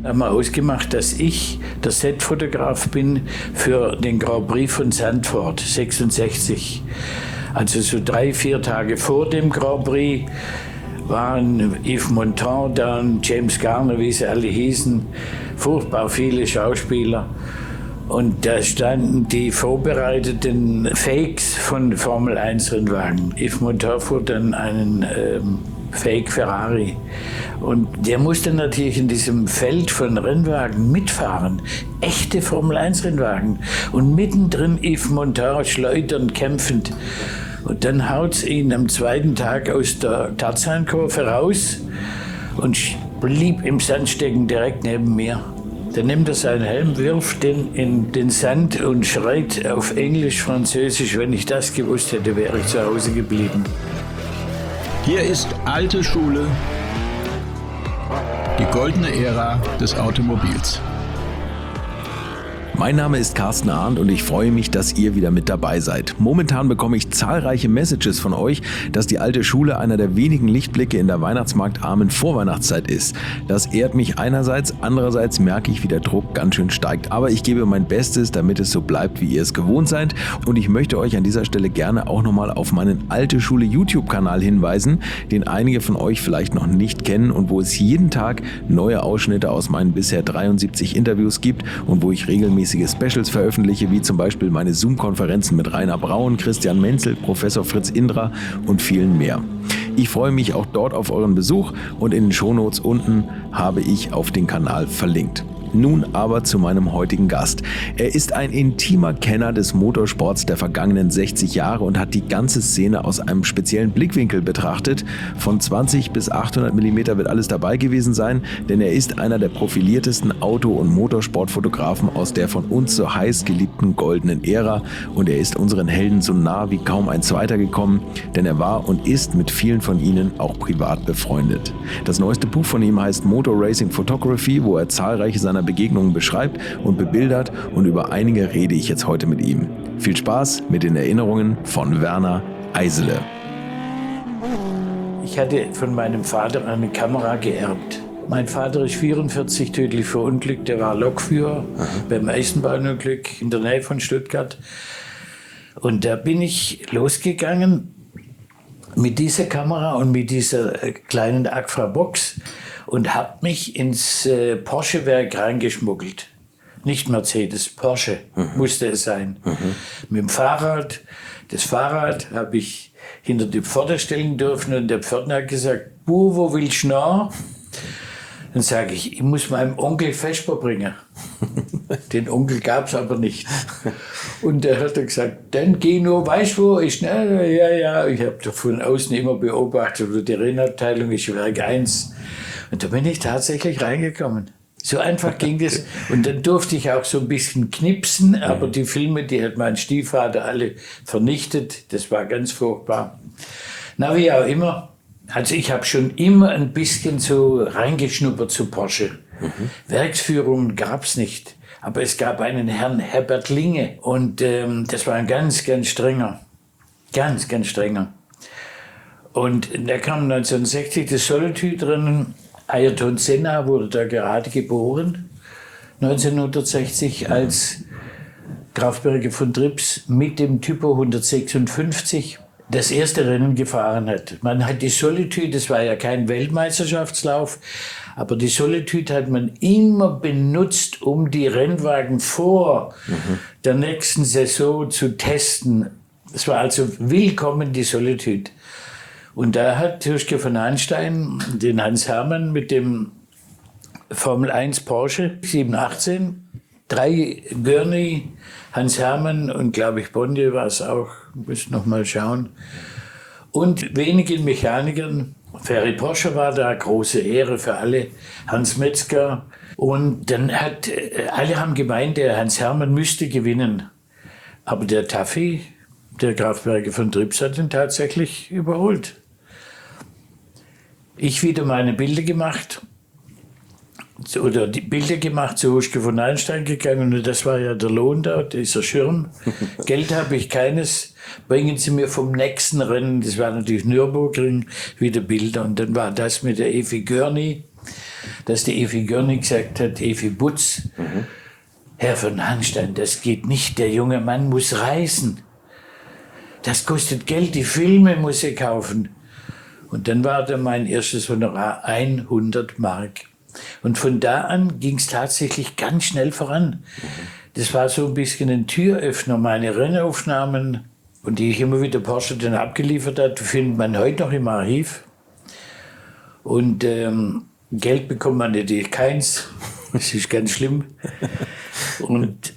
haben wir ausgemacht, dass ich der Setfotograf bin für den Grand Prix von Zandvoort 66. Also so 3-4 Tage vor dem Grand Prix waren Yves Montand da und James Garner, wie sie alle hießen, furchtbar viele Schauspieler. Und da standen die vorbereiteten Fakes von Formel-1-Rennwagen. Yves Montand fuhr dann einen Fake Ferrari. Und der musste natürlich in diesem Feld von Rennwagen mitfahren. Echte Formel-1-Rennwagen. Und mittendrin Yves Montand schleudernd, kämpfend. Und dann haut's ihn am zweiten Tag aus der Tarzankurve raus und blieb im Sand stecken, direkt neben mir. Dann nimmt er seinen Helm, wirft den in den Sand und schreit auf Englisch, Französisch. Wenn ich das gewusst hätte, wäre ich zu Hause geblieben. Hier ist alte Schule, die goldene Ära des Automobils. Mein Name ist Carsten Arndt und ich freue mich, dass ihr wieder mit dabei seid. Momentan bekomme ich zahlreiche Messages von euch, dass die alte Schule einer der wenigen Lichtblicke in der weihnachtsmarktarmen Vorweihnachtszeit ist. Das ehrt mich einerseits, andererseits merke ich, wie der Druck ganz schön steigt. Aber ich gebe mein Bestes, damit es so bleibt, wie ihr es gewohnt seid. Und ich möchte euch an dieser Stelle gerne auch nochmal auf meinen Alte Schule YouTube-Kanal hinweisen, den einige von euch vielleicht noch nicht kennen und wo es jeden Tag neue Ausschnitte aus meinen bisher 73 Interviews gibt und wo ich regelmäßig Specials veröffentliche, wie zum Beispiel meine Zoom-Konferenzen mit Rainer Braun, Christian Menzel, Professor Fritz Indra und vielen mehr. Ich freue mich auch dort auf euren Besuch und in den Shownotes unten habe ich auf den Kanal verlinkt. Nun aber zu meinem heutigen Gast. Er ist ein intimer Kenner des Motorsports der vergangenen 60 Jahre und hat die ganze Szene aus einem speziellen Blickwinkel betrachtet. Von 20 bis 800 mm wird alles dabei gewesen sein, denn er ist einer der profiliertesten Auto- und Motorsportfotografen aus der von uns so heiß geliebten goldenen Ära und er ist unseren Helden so nah wie kaum ein zweiter gekommen, denn er war und ist mit vielen von ihnen auch privat befreundet. Das neueste Buch von ihm heißt Motor Racing Photography, wo er zahlreiche seiner Begegnungen beschreibt und bebildert und über einige rede ich jetzt heute mit ihm. Viel Spaß mit den Erinnerungen von Werner Eisele. Ich hatte von meinem Vater eine Kamera geerbt. Mein Vater ist 44 tödlich verunglückt, der war Lokführer beim Eisenbahnunglück in der Nähe von Stuttgart. Und da bin ich losgegangen mit dieser Kamera und mit dieser kleinen Agfa-Box und habe mich ins Porsche-Werk reingeschmuggelt. Nicht Mercedes, Porsche musste es sein. Mit dem Fahrrad. Das Fahrrad habe ich hinter die Pforte stellen dürfen und der Pförtner hat gesagt, wo willst du noch? Dann sage ich muss meinem Onkel Vesper bringen. Den Onkel gab es aber nicht. Und der hat gesagt, dann geh nur, weißt du wo ist? Ja. Ich habe von außen immer beobachtet, die Rennabteilung ist Werk 1. Und da bin ich tatsächlich reingekommen. So einfach ging das. Und dann durfte ich auch so ein bisschen knipsen, aber die Filme, die hat mein Stiefvater alle vernichtet. Das war ganz furchtbar. Na, wie auch immer. Also ich habe schon immer ein bisschen so reingeschnuppert zu Porsche. Werksführungen gab's nicht. Aber es gab einen Herrn Herbert Linge. Und das war ein ganz, ganz strenger. Ganz, ganz strenger. Und da kam 1960 das Solitude-Rennen. Ayrton Senna wurde da gerade geboren, 1960, als Graf Berge von Trips mit dem Typo 156 das erste Rennen gefahren hat. Man hat die Solitude, das war ja kein Weltmeisterschaftslauf, aber die Solitude hat man immer benutzt, um die Rennwagen vor der nächsten Saison zu testen. Es war also willkommen die Solitude. Und da hat Hirschke von Hanstein den Hans Herrmann mit dem Formel 1 Porsche 718, 3 Gurney, Hans Herrmann und glaube ich Bondier war es auch, muss noch mal schauen. Und wenigen Mechanikern, Ferry Porsche war da, große Ehre für alle, Hans Metzger. Und dann alle haben gemeint, der Hans Herrmann müsste gewinnen. Aber der Taffy, der Graf Berge von Trips, hat ihn tatsächlich überholt. Ich wieder meine Bilder gemacht, oder die Bilder gemacht, zu Hirschke von Einstein gegangen und das war ja der Lohn da, dieser Schirm. Geld habe ich keines, bringen Sie mir vom nächsten Rennen, das war natürlich Nürburgring, wieder Bilder und dann war das mit der Evi Gurney. dass die Evi Görnig gesagt hat, Evi Butz, Herr von Hanstein, das geht nicht, der junge Mann muss reisen. Das kostet Geld, die Filme muss er kaufen. Und dann war dann mein erstes Honorar 100 Mark. Und von da an ging es tatsächlich ganz schnell voran. Das war so ein bisschen ein Türöffner. Meine Rennaufnahmen, und die ich immer wieder Porsche dann abgeliefert hat, findet man heute noch im Archiv. Und Geld bekommt man natürlich keins. Das ist ganz schlimm. Und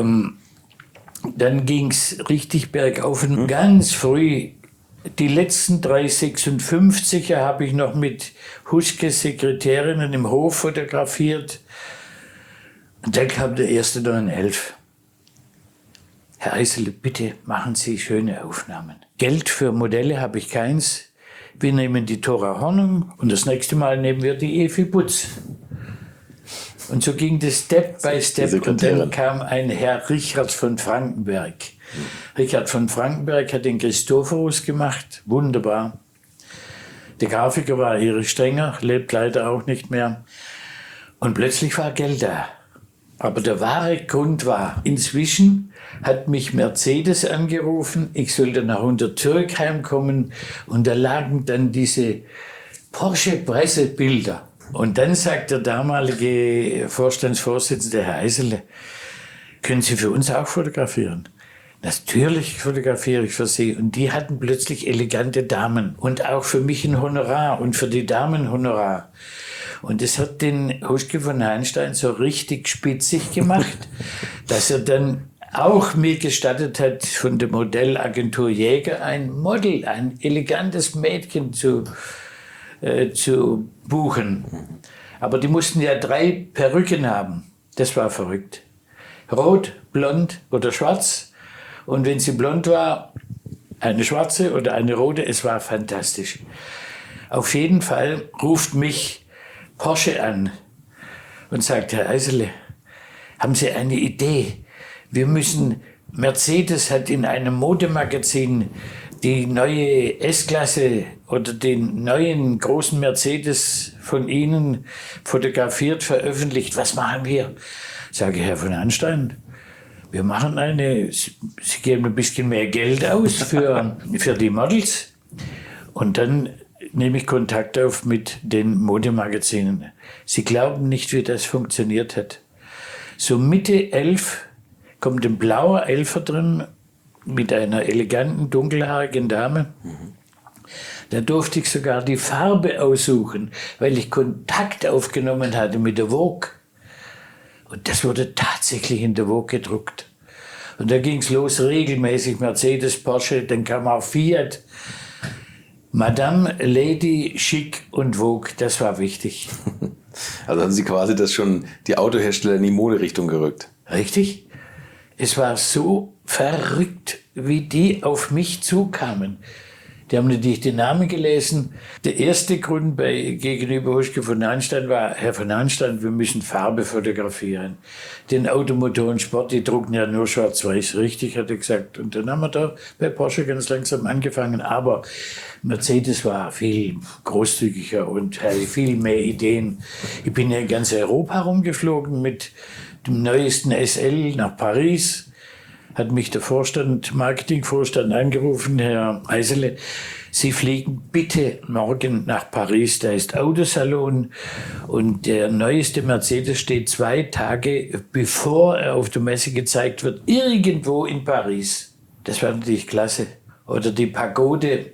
dann ging es richtig bergauf. Und ganz früh, die letzten 3 56er habe ich noch mit Huschkes Sekretärinnen im Hof fotografiert. Und dann kam der erste 911. Herr Eisele, bitte machen Sie schöne Aufnahmen. Geld für Modelle habe ich keins. Wir nehmen die Thora Hornung und das nächste Mal nehmen wir die Evi Butz. Und so ging das Step by Step. Und dann kam ein Herr Richard von Frankenberg. Richard von Frankenberg hat den Christophorus gemacht. Wunderbar. Der Grafiker war Erich Strenger, lebt leider auch nicht mehr. Und plötzlich war Geld da. Aber der wahre Grund war, inzwischen hat mich Mercedes angerufen, ich sollte nach Untertürkheim kommen und da lagen dann diese Porsche-Pressebilder. Und dann sagt der damalige Vorstandsvorsitzende, Herr Eisele, können Sie für uns auch fotografieren? Natürlich fotografiere ich für Sie. Und die hatten plötzlich elegante Damen und auch für mich ein Honorar und für die Damen Honorar. Und das hat den Huschke von Hanstein so richtig spitzig gemacht, dass er dann auch mir gestattet hat, von der Modellagentur Jäger ein Model, ein elegantes Mädchen zu buchen. Aber die mussten ja 3 Perücken haben. Das war verrückt. Rot, blond oder schwarz. Und wenn sie blond war, eine schwarze oder eine rote, es war fantastisch. Auf jeden Fall ruft mich Porsche an und sagt, Herr Eisele, haben Sie eine Idee? Mercedes hat in einem Modemagazin die neue S-Klasse oder den neuen großen Mercedes von Ihnen fotografiert, veröffentlicht. Was machen wir? Sage Herr von Hanstein, wir machen Sie geben ein bisschen mehr Geld aus für die Models. Und dann nehme ich Kontakt auf mit den Modemagazinen. Sie glauben nicht, wie das funktioniert hat. So Mitte 11 kommt ein blauer Elfer drin mit einer eleganten, dunkelhaarigen Dame. Da durfte ich sogar die Farbe aussuchen, weil ich Kontakt aufgenommen hatte mit der Vogue. Und das wurde tatsächlich in der Vogue gedruckt. Und da ging es los, regelmäßig Mercedes, Porsche, dann kam auch Fiat. Madame, Lady, Chic und Vogue, das war wichtig. Also haben Sie quasi das schon die Autohersteller in die Moderichtung gerückt? Richtig. Es war so verrückt, wie die auf mich zukamen. Die haben natürlich den Namen gelesen. Der erste Grund gegenüber Huschke von Hanstein war, Herr von Hanstein, wir müssen Farbe fotografieren. Den Automotoren Sport, die drucken ja nur schwarz-weiß, richtig, hat er gesagt. Und dann haben wir da bei Porsche ganz langsam angefangen. Aber Mercedes war viel großzügiger und hatte viel mehr Ideen. Ich bin ja in ganz Europa rumgeflogen mit dem neuesten SL nach Paris. Hat mich der Marketingvorstand angerufen, Herr Eisele, Sie fliegen bitte morgen nach Paris, da ist Autosalon und der neueste Mercedes steht 2 Tage, bevor er auf der Messe gezeigt wird, irgendwo in Paris. Das war natürlich klasse. Oder die Pagode,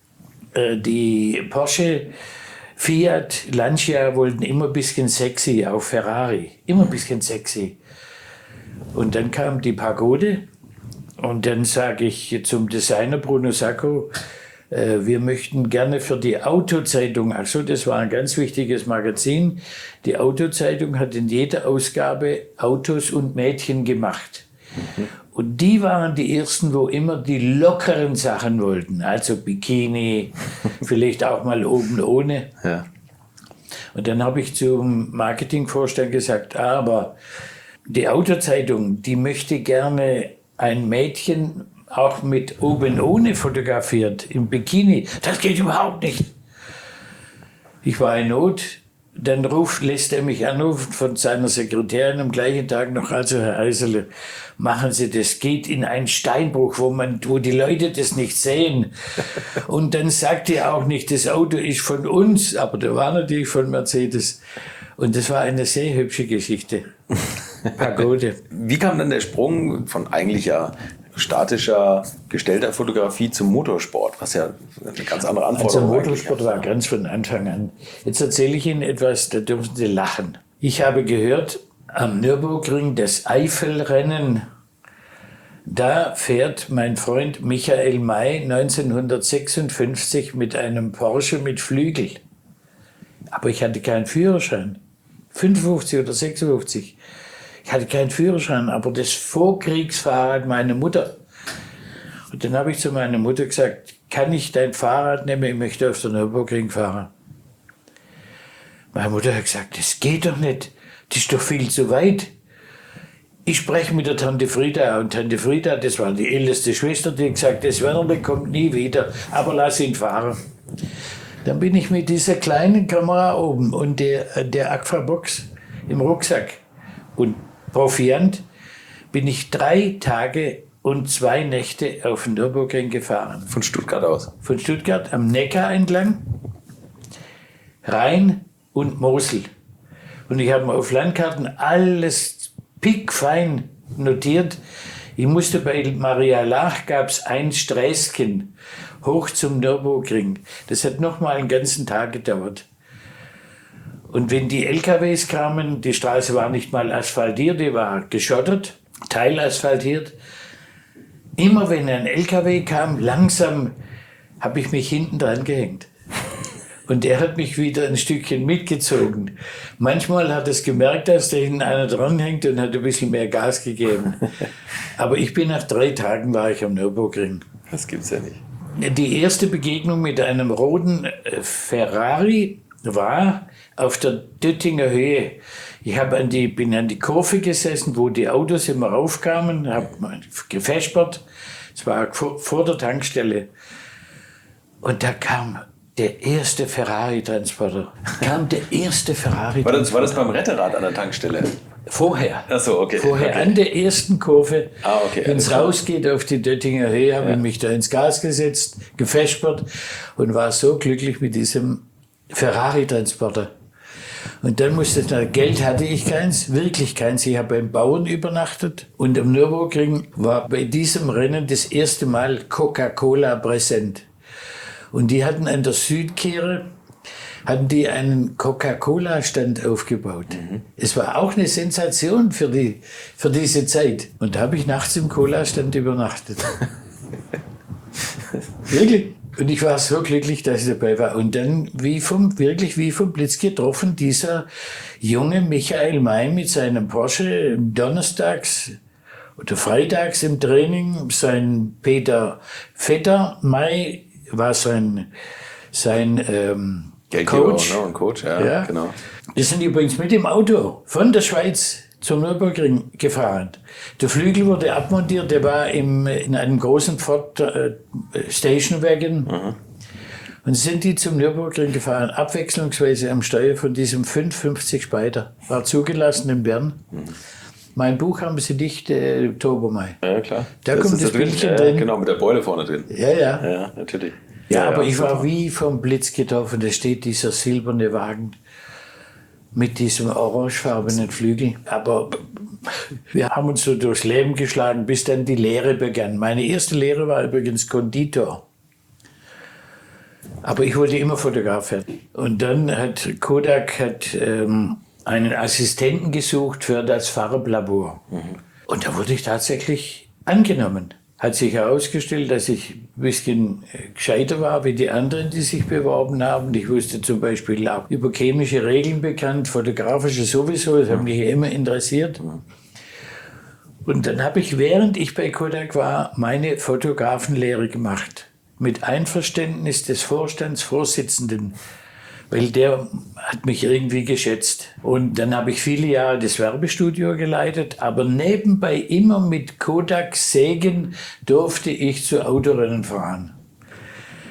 die Porsche, Fiat, Lancia wollten immer ein bisschen sexy, auch Ferrari, immer ein bisschen sexy. Und dann kam die Pagode und dann sage ich zum Designer Bruno Sacco, wir möchten gerne für die Autozeitung, also das war ein ganz wichtiges Magazin, die Autozeitung hat in jeder Ausgabe Autos und Mädchen gemacht. Und die waren die ersten, wo immer die lockeren Sachen wollten, also Bikini, vielleicht auch mal oben ohne. Ja. Und dann habe ich zum Marketingvorstand gesagt, aber die Autozeitung, die möchte gerne ein Mädchen auch mit oben ohne fotografiert, im Bikini. Das geht überhaupt nicht. Ich war in Not, dann lässt er mich anrufen von seiner Sekretärin am gleichen Tag noch, also Herr Eisele, machen Sie das, geht in einen Steinbruch, wo die Leute das nicht sehen. Und dann sagt er auch nicht, das Auto ist von uns, aber der war natürlich von Mercedes. Und das war eine sehr hübsche Geschichte. Pagode. Wie kam dann der Sprung von eigentlicher statischer, gestellter Fotografie zum Motorsport, was ja eine ganz andere Anforderung ist? Also Motorsport war ganz von Anfang an. Jetzt erzähle ich Ihnen etwas, da dürfen Sie lachen. Ich habe gehört, am Nürburgring das Eifelrennen, da fährt mein Freund Michael May 1956 mit einem Porsche mit Flügel. Aber ich hatte keinen Führerschein. 55 oder 56. Ich hatte keinen Führerschein, aber das Vorkriegsfahrrad meiner Mutter. Und dann habe ich zu meiner Mutter gesagt, kann ich dein Fahrrad nehmen, ich möchte auf der Nürburgring fahren. Meine Mutter hat gesagt, das geht doch nicht, das ist doch viel zu weit. Ich spreche mit der Tante Frieda und Tante Frieda, das war die älteste Schwester, die hat gesagt, das Wernerle kommt nie wieder, aber lass ihn fahren. Dann bin ich mit dieser kleinen Kamera oben und der Agfa-Box im Rucksack und Proviant bin ich 3 Tage und 2 Nächte auf den Nürburgring gefahren. Von Stuttgart aus? Von Stuttgart am Neckar entlang, Rhein und Mosel. Und ich habe auf Landkarten alles pickfein notiert. Ich musste bei Maria Laach, gab es ein Sträßchen hoch zum Nürburgring. Das hat nochmal einen ganzen Tag gedauert. Und wenn die LKWs kamen, die Straße war nicht mal asphaltiert, die war geschottert, teilasphaltiert. Immer wenn ein LKW kam, langsam habe ich mich hinten dran gehängt. Und er hat mich wieder ein Stückchen mitgezogen. Manchmal hat es gemerkt, dass da hinten einer dranhängt und hat ein bisschen mehr Gas gegeben. Aber ich bin nach 3 Tagen war ich am Nürburgring. Das gibt's ja nicht. Die erste Begegnung mit einem roten Ferrari war auf der Döttinger Höhe. Ich bin an die Kurve gesessen, wo die Autos immer raufkamen, habe gefespert. Es war vor der Tankstelle. Und da kam der erste Ferrari-Transporter. War das beim Retterrad an der Tankstelle? Vorher. Ach so, okay. Vorher okay. An der ersten Kurve, okay, wenn es rausgeht auf die Döttinger Höhe, habe ich mich da ins Gas gesetzt, gefespert und war so glücklich mit diesem Ferrari-Transporter. Und dann Geld hatte ich keins, wirklich keins. Ich habe beim Bauern übernachtet und am Nürburgring war bei diesem Rennen das erste Mal Coca-Cola präsent. Und die hatten an der Südkehre einen Coca-Cola-Stand aufgebaut. Mhm. Es war auch eine Sensation für diese Zeit. Und da habe ich nachts im Cola-Stand übernachtet. Wirklich. Und ich war so glücklich, dass ich dabei war. Und dann wie vom Blitz getroffen, dieser junge Michael May mit seinem Porsche donnerstags oder freitags im Training. Sein Peter Vetter May war sein Coach. Ne? Und Coach, ja, genau. Wir sind übrigens mit dem Auto von der Schweiz zum Nürburgring gefahren. Der Flügel wurde abmontiert, der war in einem großen Ford Station Wagon. Mhm. Und sind die zum Nürburgring gefahren, abwechslungsweise am Steuer von diesem 550 Spider. War zugelassen in Bern. Mhm. Mein Buch haben Sie nicht, Tobermai. Ja, klar. Da kommt das Bildchen drin. Genau, mit der Beule vorne drin. Ja. Ja, natürlich. Ja, aber ich war wie vom Blitz getroffen. Da steht dieser silberne Wagen mit diesem orangefarbenen Flügel. Aber wir haben uns so durchs Leben geschlagen, bis dann die Lehre begann. Meine erste Lehre war übrigens Konditor. Aber ich wollte immer Fotograf werden. Und dann hat Kodak einen Assistenten gesucht für das Farblabor. Mhm. Und da wurde ich tatsächlich angenommen. Hat sich herausgestellt, dass ich ein bisschen gescheiter war wie die anderen, die sich beworben haben. Ich wusste zum Beispiel auch über chemische Regeln bekannt, fotografische sowieso, das hat mich immer interessiert. Und dann habe ich, während ich bei Kodak war, meine Fotografenlehre gemacht. Mit Einverständnis des Vorstandsvorsitzenden, weil der hat mich irgendwie geschätzt. Und dann habe ich viele Jahre das Werbestudio geleitet, aber nebenbei immer mit Kodak Segen durfte ich zu Autorennen fahren.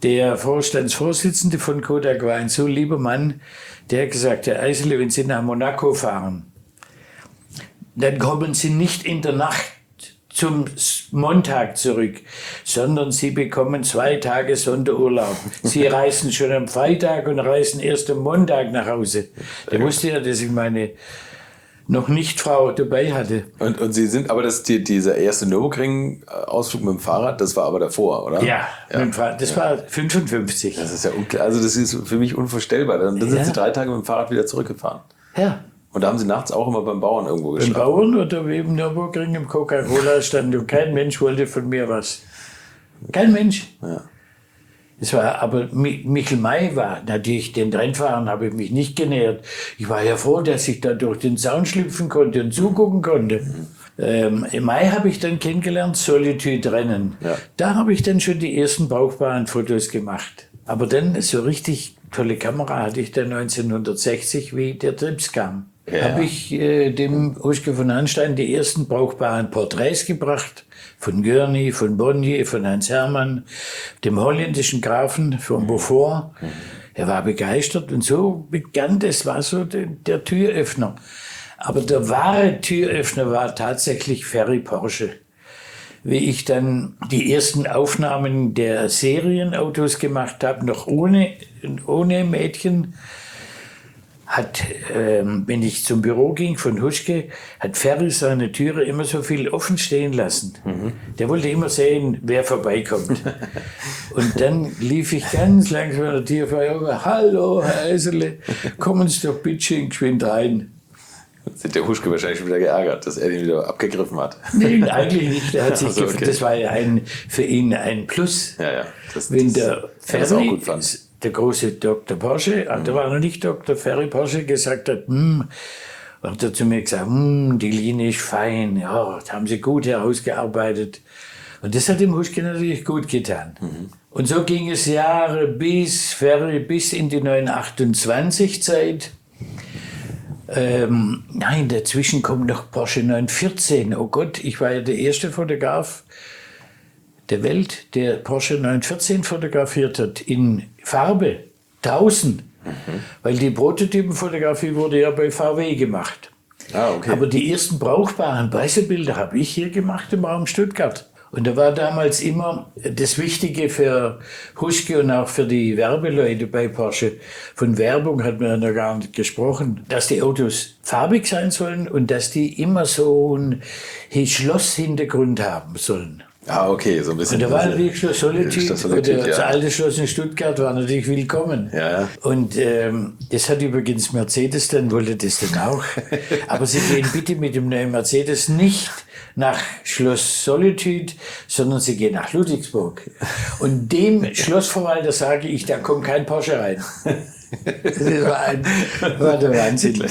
Der Vorstandsvorsitzende von Kodak war ein so lieber Mann, der hat gesagt, Herr Eisele, wenn Sie nach Monaco fahren, dann kommen Sie nicht in der Nacht zum Montag zurück, sondern Sie bekommen 2 Tage Sonderurlaub. Sie reisen schon am Freitag und reisen erst am Montag nach Hause. Der wusste ja, dass ich meine noch nicht Frau dabei hatte. Und Sie sind, aber dieser erste Nürburgring-Ausflug mit dem Fahrrad, das war aber davor, oder? Ja. Mit dem Fahrrad, das war 55. Das ist ja also das ist für mich unvorstellbar. Dann sind Sie 3 Tage mit dem Fahrrad wieder zurückgefahren. Ja. Und da haben Sie nachts auch immer beim Bauern irgendwo geschlafen? Beim Bauern oder im Nürburgring im Coca-Cola-Stand und kein Mensch wollte von mir was. Kein Mensch. Ja. Es war, aber Michel May war natürlich, den Rennfahrern habe ich mich nicht genähert. Ich war ja froh, dass ich da durch den Zaun schlüpfen konnte und zugucken konnte. Im Mai habe ich dann kennengelernt, Solitude-Rennen. Ja. Da habe ich dann schon die ersten brauchbaren Fotos gemacht. Aber dann so richtig tolle Kamera hatte ich dann 1960, wie der Trips kam. Ja. Habe ich dem Uschke von Hanstein die ersten brauchbaren Porträts gebracht. Von Görny, von Bonnier, von Hans Hermann, dem holländischen Grafen von Beaufort. Er war begeistert und so begann, das war so der Türöffner. Aber der wahre Türöffner war tatsächlich Ferry Porsche. Wie ich dann die ersten Aufnahmen der Serienautos gemacht habe, noch ohne Mädchen, wenn ich zum Büro ging von Huschke, hat Ferry seine Türe immer so viel offen stehen lassen. Der wollte immer sehen, wer vorbeikommt. Und dann lief ich ganz langsam an der Tür vorbei. Hallo, Herr Eisele, kommen Sie doch bitte geschwind rein. Jetzt hat der Huschke wahrscheinlich schon wieder geärgert, dass er den wieder abgegriffen hat. Nein, eigentlich nicht. Der hat sich Also, okay. Das war ja für ihn ein Plus. Ja. Wenn der Ferry Ferry, auch gut fand. Der große Dr. Porsche, der war noch nicht Dr. Ferry Porsche, gesagt hat, hat er zu mir gesagt, die Linie ist fein, ja, das haben Sie gut herausgearbeitet. Und das hat dem Huschke natürlich gut getan. Und so ging es Jahre bis in die 928-Zeit. Nein, dazwischen kommt noch Porsche 914. Oh Gott, ich war ja der erste Fotograf der Welt, der Porsche 914 fotografiert hat, in Farbe, draußen. Weil die Prototypenfotografie wurde ja bei VW gemacht. Okay. Aber die ersten brauchbaren Pressebilder habe ich hier gemacht im Raum Stuttgart. Und da war damals immer das Wichtige für Huschke und auch für die Werbeleute bei Porsche. Von Werbung hat man ja noch gar nicht gesprochen, dass die Autos farbig sein sollen und dass die immer so einen Schlosshintergrund haben sollen. Okay, so ein bisschen. Und da war natürlich Schloss Solitude, das alte Schloss in Stuttgart war natürlich willkommen. Ja. Und das hat übrigens Mercedes dann, wollte das dann auch. Aber Sie gehen bitte mit dem neuen Mercedes nicht nach Schloss Solitude, sondern Sie gehen nach Ludwigsburg. Und dem Schlossverwalter sage ich, da kommt kein Porsche rein. Das war der Wahnsinn.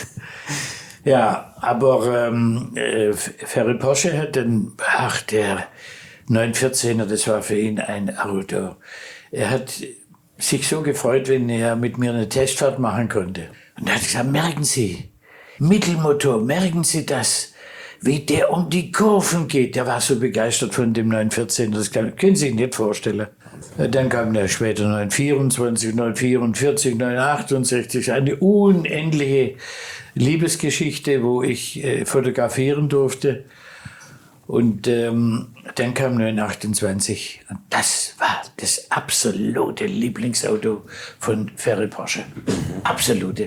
Ja, aber Ferry Porsche hat dann, der 914er, das war für ihn ein Auto. Er hat sich so gefreut, wenn er mit mir eine Testfahrt machen konnte. Und er hat gesagt, merken Sie, Mittelmotor, merken Sie das, wie der um die Kurven geht. Der war so begeistert von dem 914er, das können Sie sich nicht vorstellen. Dann kam der später 924, 944, 968, eine unendliche Liebesgeschichte, wo ich fotografieren durfte. Und dann kam 928 und das war das absolute Lieblingsauto von Ferry Porsche. Absolute.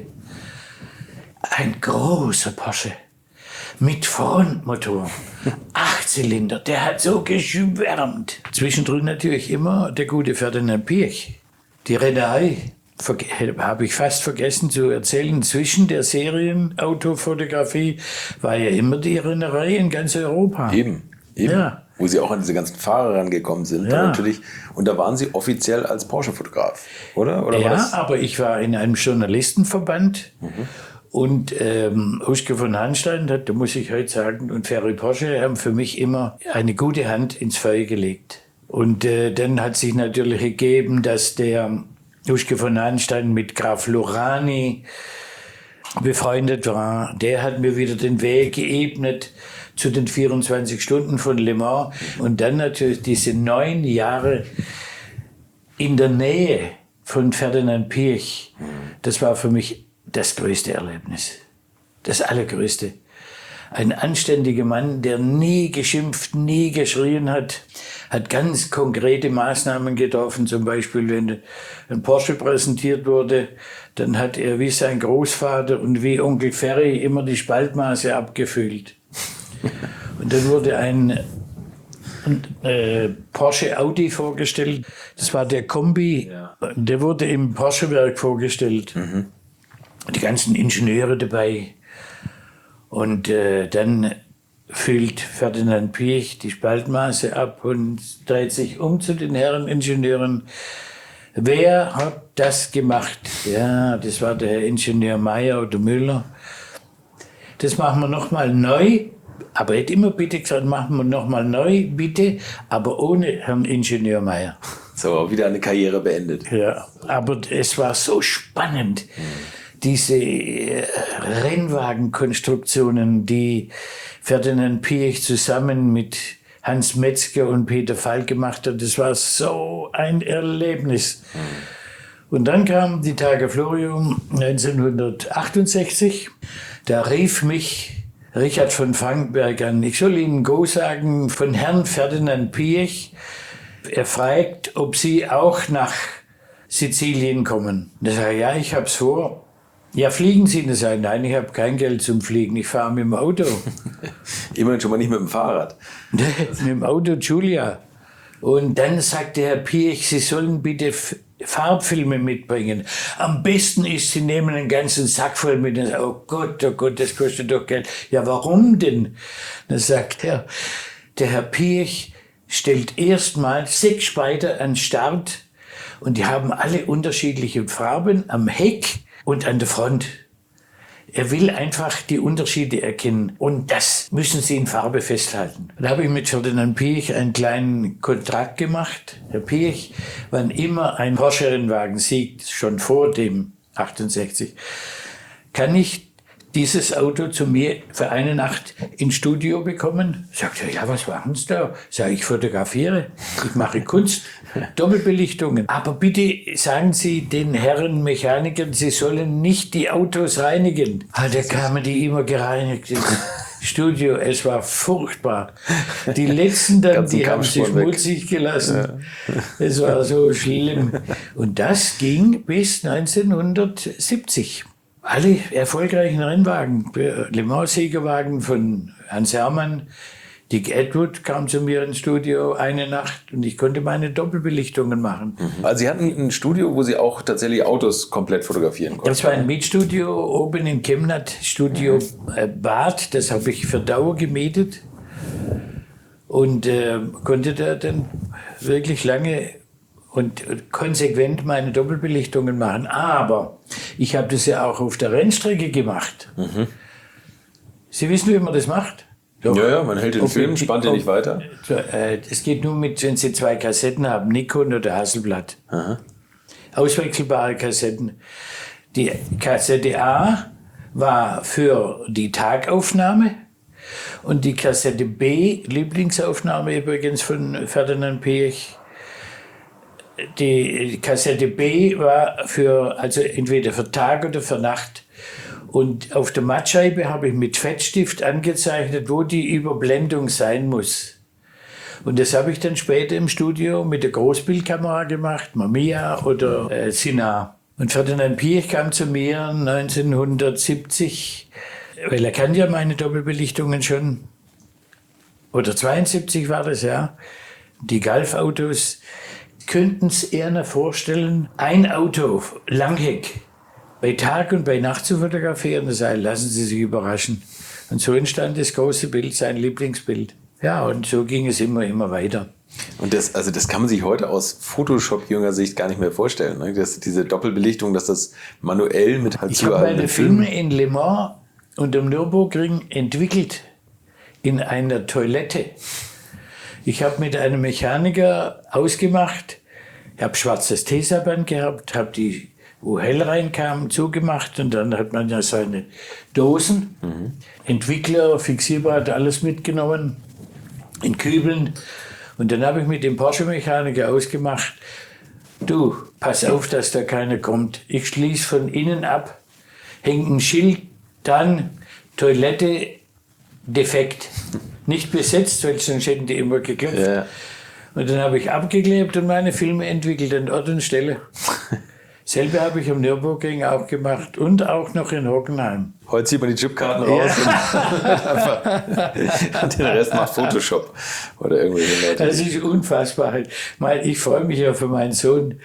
Ein großer Porsche mit Frontmotor, 8 Zylinder, der hat so geschwärmt. Zwischendrin natürlich immer der gute Ferdinand Piëch. Die Rennerei habe ich fast vergessen zu erzählen. Zwischen der Serienautofotografie war ja immer die Rennerei in ganz Europa. Eben. Ja. Wo Sie auch an diese ganzen Fahrer rangekommen sind. Ja. Natürlich. Und da waren Sie offiziell als Porsche-Fotograf, oder? Ja, war das? Aber ich war in einem Journalistenverband. Und Huschke von Hanstein, da muss ich heute sagen, und Ferry Porsche haben für mich immer eine gute Hand ins Feuer gelegt. Und dann hat sich natürlich gegeben, dass der Huschke von Hanstein mit Graf Lorani befreundet war. Der hat mir wieder den Weg geebnet zu den 24 Stunden von Le Mans. Und dann natürlich diese 9 Jahre in der Nähe von Ferdinand Piëch, das war für mich das größte Erlebnis. Das allergrößte. Ein anständiger Mann, der nie geschimpft, nie geschrien hat ganz konkrete Maßnahmen getroffen. Zum Beispiel, wenn ein Porsche präsentiert wurde, dann hat er wie sein Großvater und wie Onkel Ferry immer die Spaltmaße abgefüllt. Und dann wurde ein Porsche Audi vorgestellt. Das war der Kombi. Ja. Der wurde im Porsche-Werk vorgestellt. Mhm. Die ganzen Ingenieure dabei. Und dann füllt Ferdinand Piëch die Spaltmaße ab und dreht sich um zu den Herren Ingenieuren. Wer hat das gemacht? Ja, das war der Herr Ingenieur Meyer oder Müller. Das machen wir nochmal neu. Aber er hat immer bitte gesagt, machen wir nochmal neu, bitte, aber ohne Herrn Ingenieur Meyer. So, wieder eine Karriere beendet. Ja, aber es war so spannend. Diese Rennwagenkonstruktionen, die Ferdinand Piëch zusammen mit Hans Metzger und Peter Falk gemacht hat, das war so ein Erlebnis. Und dann kam die Tage Florium 1968. Da rief mich Richard von Frankenberg an. Ich soll Ihnen Go sagen von Herrn Ferdinand Piëch. Er fragt, ob Sie auch nach Sizilien kommen. Da sage ich, ja, ich hab's vor. Ja, fliegen Sie? Da sage ich, nein, ich habe kein Geld zum Fliegen. Ich fahre mit dem Auto. Immerhin schon mal nicht mit dem Fahrrad. Mit dem Auto Giulia. Und dann sagte Herr Piëch, Sie sollen bitte Farbfilme mitbringen. Am besten ist, Sie nehmen einen ganzen Sack voll mit. Oh Gott, das kostet doch Geld. Ja, warum denn? Dann sagt er, der Herr Piëch stellt erstmals 6 Speider an Start und die haben alle unterschiedliche Farben am Heck und an der Front. Er will einfach die Unterschiede erkennen. Und das müssen Sie in Farbe festhalten. Da habe ich mit Ferdinand Piëch einen kleinen Kontrakt gemacht. Herr Piëch, wann immer ein Porsche-Rennwagen siegt, schon vor dem 68, kann ich dieses Auto zu mir für eine Nacht ins Studio bekommen? Sagt er, ja, was machen Sie da? Sag ich, fotografiere, ich mache Kunst, Doppelbelichtungen. Aber bitte sagen Sie den Herren Mechanikern, sie sollen nicht die Autos reinigen. Da kamen die immer gereinigt ins Studio. Es war furchtbar. Die letzten dann, die haben sich schmutzig gelassen. Ja. Es war so schlimm. Und das ging bis 1970. Alle erfolgreichen Rennwagen, Le Mans-Siegerwagen von Hans Herrmann, Dick Edward kam zu mir ins Studio eine Nacht und ich konnte meine Doppelbelichtungen machen. Also Sie hatten ein Studio, wo Sie auch tatsächlich Autos komplett fotografieren konnten? Das war ein Mietstudio oben in Chemnat, Studio Bad, das habe ich für Dauer gemietet und konnte da dann wirklich lange und konsequent meine Doppelbelichtungen machen. Aber ich habe das ja auch auf der Rennstrecke gemacht. Mhm. Sie wissen, wie man das macht? Doch. Ja, man hält den Film, spannt ihn nicht weiter. Es geht nur mit, wenn Sie 2 Kassetten haben, Nikon oder Hasselblad. Aha. Auswechselbare Kassetten. Die Kassette A war für die Tagaufnahme und die Kassette B, Lieblingsaufnahme übrigens von Ferdinand Piëch, die Kassette B war also entweder für Tag oder für Nacht. Und auf der Mattscheibe habe ich mit Fettstift angezeichnet, wo die Überblendung sein muss. Und das habe ich dann später im Studio mit der Großbildkamera gemacht, Mamiya oder Sinar. Und Ferdinand Piëch kam zu mir 1970, weil er kannte ja meine Doppelbelichtungen schon. Oder 72 war das, ja. Die Golf-Autos. Könnten Sie eher vorstellen, ein Auto, Langheck, bei Tag und bei Nacht zu fotografieren? Das heißt, lassen Sie sich überraschen. Und so entstand das große Bild, sein Lieblingsbild. Ja, und so ging es immer weiter. Und das kann man sich heute aus Photoshop-jünger Sicht gar nicht mehr vorstellen, ne? Diese Doppelbelichtung, dass das manuell mit halt ich habe meine Filme in Le Mans und am Nürburgring entwickelt in einer Toilette. Ich habe mit einem Mechaniker ausgemacht, ich habe schwarzes Tesaband gehabt, habe die, wo hell reinkam, zugemacht und dann hat man ja seine Dosen, Entwickler, Fixierbad, alles mitgenommen, in Kübeln. Und dann habe ich mit dem Porsche-Mechaniker ausgemacht, Du, pass auf, dass da keiner kommt. Ich schließe von innen ab, hängt ein Schild, dann Toilette defekt. Nicht besetzt, weil sonst hätten die immer geklopft. Ja. Und dann habe ich abgeklebt und meine Filme entwickelt an Ort und Stelle. Selber habe ich am Nürburgring auch gemacht und auch noch in Hockenheim. Heute zieht man die Chipkarten raus und den Rest macht Photoshop oder irgendwelche Leute. Das ist unfassbar. Ich freue mich ja für meinen Sohn,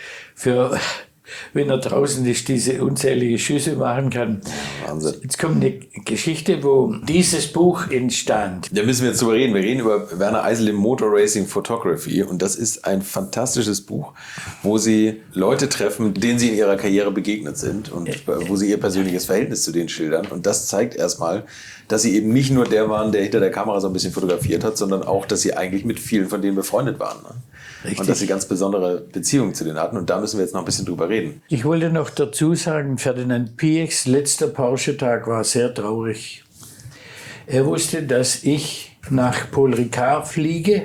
wenn er draußen ist, diese unzählige Schüsse machen kann. Wahnsinn. Jetzt kommt eine Geschichte, wo dieses Buch entstand. Da müssen wir jetzt drüber reden. Wir reden über Werner Eisele Motor Racing Photography und das ist ein fantastisches Buch, wo Sie Leute treffen, denen Sie in ihrer Karriere begegnet sind und wo Sie Ihr persönliches Verhältnis zu denen schildern. Und das zeigt erstmal, dass Sie eben nicht nur der waren, der hinter der Kamera so ein bisschen fotografiert hat, sondern auch, dass Sie eigentlich mit vielen von denen befreundet waren. Ne? Richtig. Und dass Sie ganz besondere Beziehungen zu denen hatten. Und da müssen wir jetzt noch ein bisschen drüber reden. Ich wollte noch dazu sagen, Ferdinand Piechs letzter Porsche-Tag war sehr traurig. Er wusste, dass ich nach Paul Ricard fliege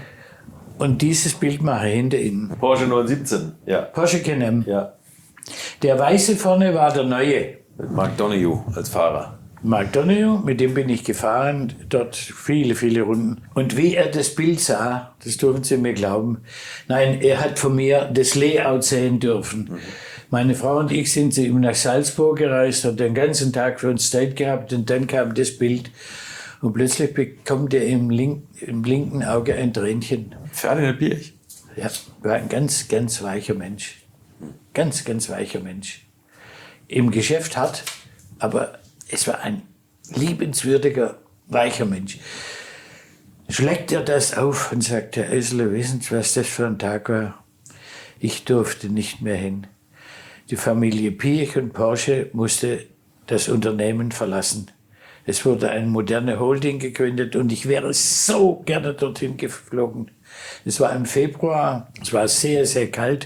und dieses Bild mache hinter ihm. Porsche 917, ja. Porsche Can-Am. Ja. Der Weiße vorne war der Neue. Mit Mark Donoghue als Fahrer. Mark Donoghue, mit dem bin ich gefahren, dort viele, viele Runden. Und wie er das Bild sah, das dürfen Sie mir glauben, nein, er hat von mir das Layout sehen dürfen. Meine Frau und ich sind zu ihm nach Salzburg gereist, hat den ganzen Tag für uns Zeit gehabt und dann kam das Bild. Und plötzlich bekommt er im linken Auge ein Tränchen. Ferdinand Piech. Ja, war ein ganz, ganz weicher Mensch. Ganz, ganz weicher Mensch. Im Geschäft hart, aber es war ein liebenswürdiger, weicher Mensch. Schlägt er das auf und sagt, Herr Eisele, wissen Sie, was das für ein Tag war? Ich durfte nicht mehr hin. Die Familie Piech und Porsche musste das Unternehmen verlassen. Es wurde eine moderne Holding gegründet und ich wäre so gerne dorthin geflogen. Es war im Februar, es war sehr, sehr kalt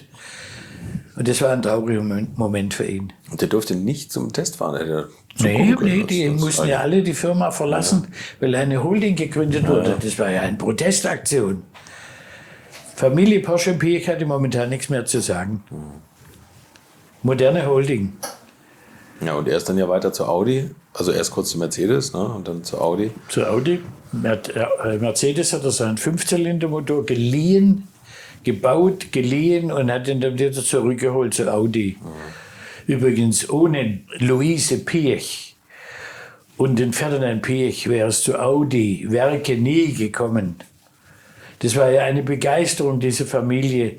und es war ein trauriger Moment für ihn. Und der durfte nicht zum Test fahren. Nee, die mussten ja alle die Firma verlassen, weil eine Holding gegründet wurde. Das war ja eine Protestaktion. Familie Porsche und Piech hatte momentan nichts mehr zu sagen. Moderne Holding. Ja, und er ist dann ja weiter zu Audi. Also erst kurz zu Mercedes, ne? Und dann zu Audi. Zu Audi. Mercedes hat er seinen 5-Zylinder-Motor geliehen, gebaut, geliehen und hat ihn dann wieder zurückgeholt zu Audi. Übrigens, ohne Luise Piech und den Ferdinand Piech wäre es zu Audi Werke nie gekommen. Das war ja eine Begeisterung dieser Familie,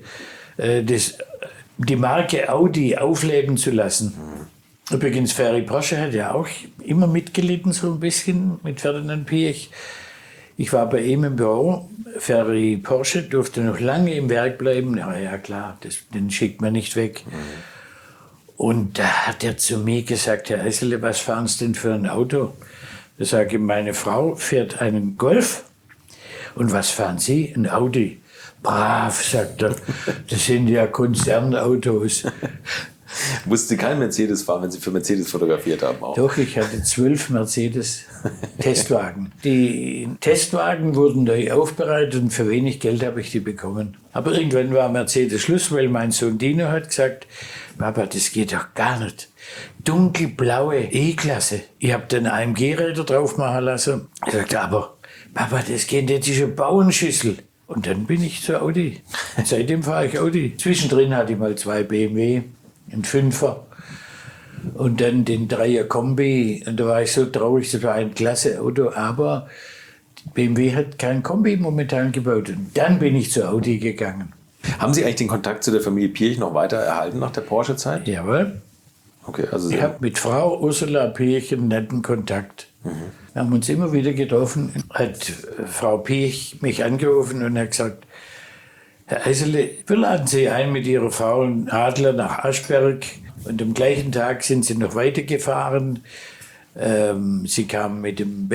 die Marke Audi aufleben zu lassen. Übrigens, Ferry Porsche hat ja auch immer mitgelitten, so ein bisschen mit Ferdinand Piech. Ich war bei ihm im Büro. Ferry Porsche durfte noch lange im Werk bleiben. Ja klar, den schickt man nicht weg. Und da hat er zu mir gesagt, Herr Eisele, was fahren Sie denn für ein Auto? Da sage ich, meine Frau fährt einen Golf. Und was fahren Sie? Ein Audi. Brav, sagt er, das sind ja Konzernautos. Mussten Sie kein Mercedes fahren, wenn Sie für Mercedes fotografiert haben? Auch? Doch, ich hatte 12 Mercedes-Testwagen. Die Testwagen wurden neu aufbereitet und für wenig Geld habe ich die bekommen. Aber irgendwann war Mercedes Schluss, weil mein Sohn Dino hat gesagt, Papa, das geht doch gar nicht. Dunkelblaue E-Klasse. Ich habe den AMG-Räder drauf machen lassen. Ich sagte, aber Papa, das geht nicht, das ist eine Bauernschüssel. Und dann bin ich zu Audi. Seitdem fahre ich Audi. Zwischendrin hatte ich mal 2 BMW, einen 5er und dann den 3er Kombi. Und da war ich so traurig, das war ein klasse Auto, aber BMW hat kein Kombi momentan gebaut. Und dann bin ich zu Audi gegangen. Haben Sie eigentlich den Kontakt zu der Familie Piech noch weiter erhalten nach der Porsche-Zeit? Jawohl. Okay, also Ich habe mit Frau Ursula Piech einen netten Kontakt. Wir haben uns immer wieder getroffen. Hat Frau Piech mich angerufen und hat gesagt, Herr Eisele, wir laden Sie ein mit Ihrer Frau und Adler nach Aschberg. Und am gleichen Tag sind sie noch weitergefahren. Sie kamen mit dem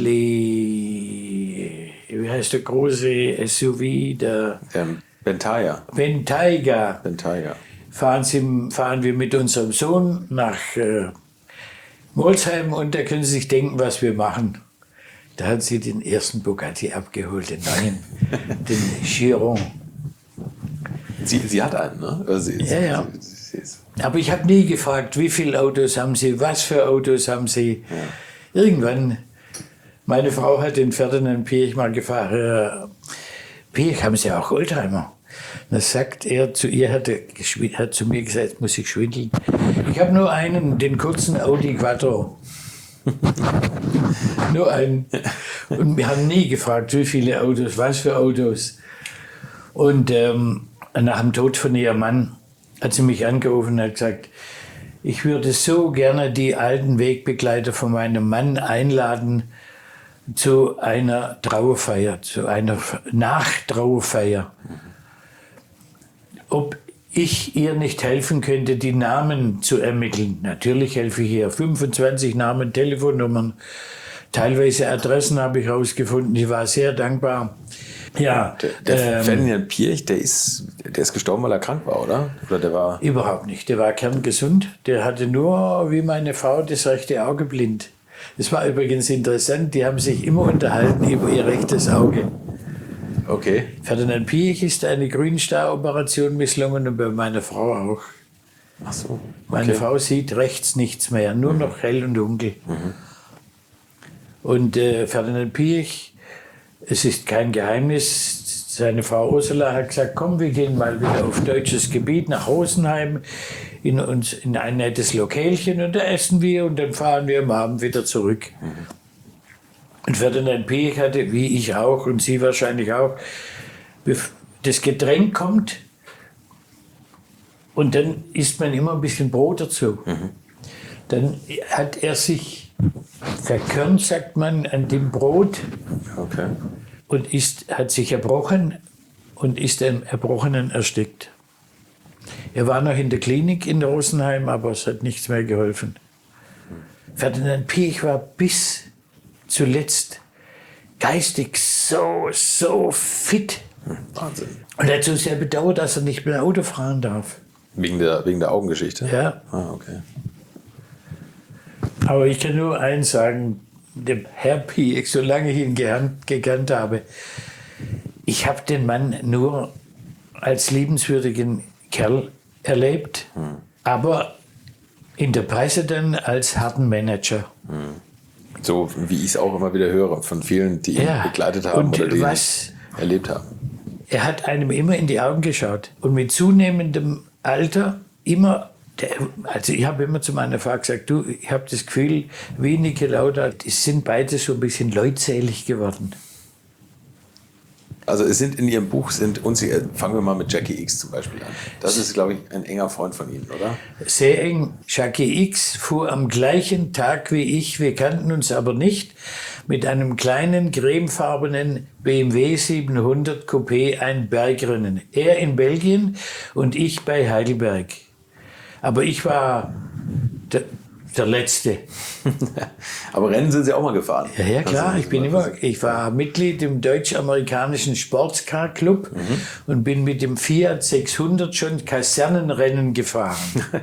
Bentley, wie heißt der große SUV? Der Bentayga. Bentayga. Bentayga. Fahren wir mit unserem Sohn nach Molsheim und da können Sie sich denken, was wir machen. Da hat sie den ersten Bugatti abgeholt, den neuen, den Chiron. Sie hat einen, ne? Ja. Aber ich habe nie gefragt, wie viele Autos haben Sie, was für Autos haben Sie. Ja. Irgendwann, meine Frau hat den Ferdinand Piëch mal gefragt, Piëch, haben Sie auch Oldtimer? Dann sagt er zu ihr, hat zu mir gesagt, jetzt muss ich schwindeln. Ich habe nur einen, den kurzen Audi Quattro. Nur einen. Und wir haben nie gefragt, wie viele Autos, was für Autos. Und nach dem Tod von ihrem Mann hat sie mich angerufen und hat gesagt, ich würde so gerne die alten Wegbegleiter von meinem Mann einladen zu einer Trauerfeier, zu einer Nachtrauerfeier. Ob ich ihr nicht helfen könnte, die Namen zu ermitteln. Natürlich helfe ich ihr. 25 Namen, Telefonnummern, teilweise Adressen habe ich rausgefunden. Ich war sehr dankbar. Ja, der Ferdinand Piëch, der ist gestorben, weil er krank war, oder? Oder der war überhaupt nicht. Der war kerngesund. Der hatte nur, wie meine Frau, das rechte Auge blind. Das war übrigens interessant. Die haben sich immer unterhalten über ihr rechtes Auge. Okay. Ferdinand Piëch ist eine Grünstar-Operation misslungen und bei meiner Frau auch. Ach so. Okay. Meine Frau sieht rechts nichts mehr, nur noch hell und dunkel. Und Ferdinand Piëch, es ist kein Geheimnis, seine Frau Ursula hat gesagt, komm, wir gehen mal wieder auf deutsches Gebiet nach Rosenheim in ein nettes Lokälchen und da essen wir und dann fahren wir am Abend wieder zurück. Und Ferdinand Piëch hatte, wie ich auch und Sie wahrscheinlich auch, das Getränk kommt und dann isst man immer ein bisschen Brot dazu. Dann hat er sich verkörnt, sagt man, an dem Brot und hat sich erbrochen und ist am Erbrochenen erstickt. Er war noch in der Klinik in Rosenheim, aber es hat nichts mehr geholfen. Ferdinand Piëch war bis zuletzt geistig so fit. Wahnsinn. Und er hat so sehr bedauert, dass er nicht mehr Auto fahren darf. Wegen der Augengeschichte? Ja. Ah, okay. Aber ich kann nur eins sagen, dem Herr Piëch, solange ich ihn gekannt habe, ich habe den Mann nur als liebenswürdigen Kerl erlebt, aber in der Presse dann als harten Manager. So wie ich es auch immer wieder höre von vielen, die ihn begleitet haben und oder die ihn erlebt haben. Er hat einem immer in die Augen geschaut und mit zunehmendem Alter immer, also ich habe immer zu meiner Frau gesagt, du, ich habe das Gefühl, wie Niki Lauda, die sind beide so ein bisschen leutselig geworden. Also es sind in Ihrem Buch, fangen wir mal mit Jackie X zum Beispiel an. Das ist, glaube ich, ein enger Freund von Ihnen, oder? Sehr eng. Jackie X fuhr am gleichen Tag wie ich, wir kannten uns aber nicht, mit einem kleinen cremefarbenen BMW 700 Coupé ein Bergrennen. Er in Belgien und ich bei Heidelberg. Aber ich war der Letzte. Aber Rennen sind Sie auch mal gefahren? Ja, klar. Ich war Mitglied im deutsch-amerikanischen Sportscar Club und bin mit dem Fiat 600 schon Kasernenrennen gefahren.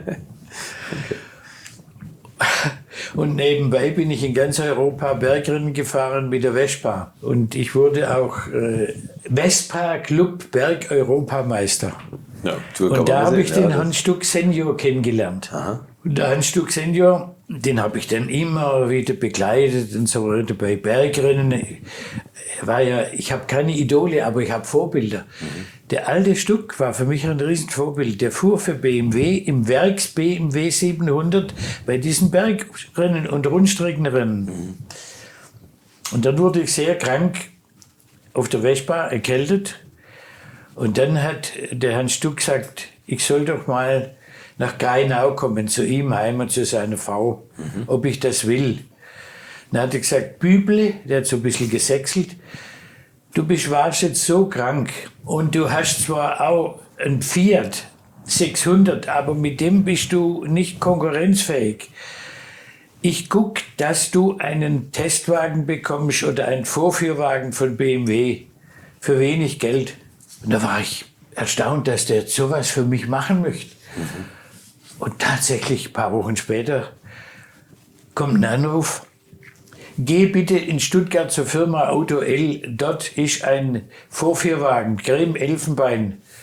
Und nebenbei bin ich in ganz Europa Bergrennen gefahren mit der Vespa. Und ich wurde auch Vespa Club Berg-Europameister. Ja, und da habe ich den Hans Stuck Senior kennengelernt. Aha. Und der Hans Stuck Senior, den habe ich dann immer wieder begleitet und so weiter bei Bergrennen. Ich habe keine Idole, aber ich habe Vorbilder. Der alte Stuck war für mich ein Riesenvorbild. Der fuhr für BMW im Werks BMW 700 bei diesen Bergrennen und Rundstreckenrennen. Und dann wurde ich sehr krank auf der Vespa, erkältet. Und dann hat der Hans Stuck gesagt, ich soll doch mal nach Gainau kommen, zu ihm heim und zu seiner Frau, ob ich das will. Dann hat er gesagt, Büble, der hat so ein bisschen gesächselt, warst jetzt so krank und du hast zwar auch ein Fiat 600, aber mit dem bist du nicht konkurrenzfähig. Ich guck, dass du einen Testwagen bekommst oder einen Vorführwagen von BMW für wenig Geld. Und da war ich erstaunt, dass der sowas für mich machen möchte. Und tatsächlich, ein paar Wochen später, kommt ein Anruf. Geh bitte in Stuttgart zur Firma Auto L. Dort ist ein Vorführwagen, Creme Elfenbein.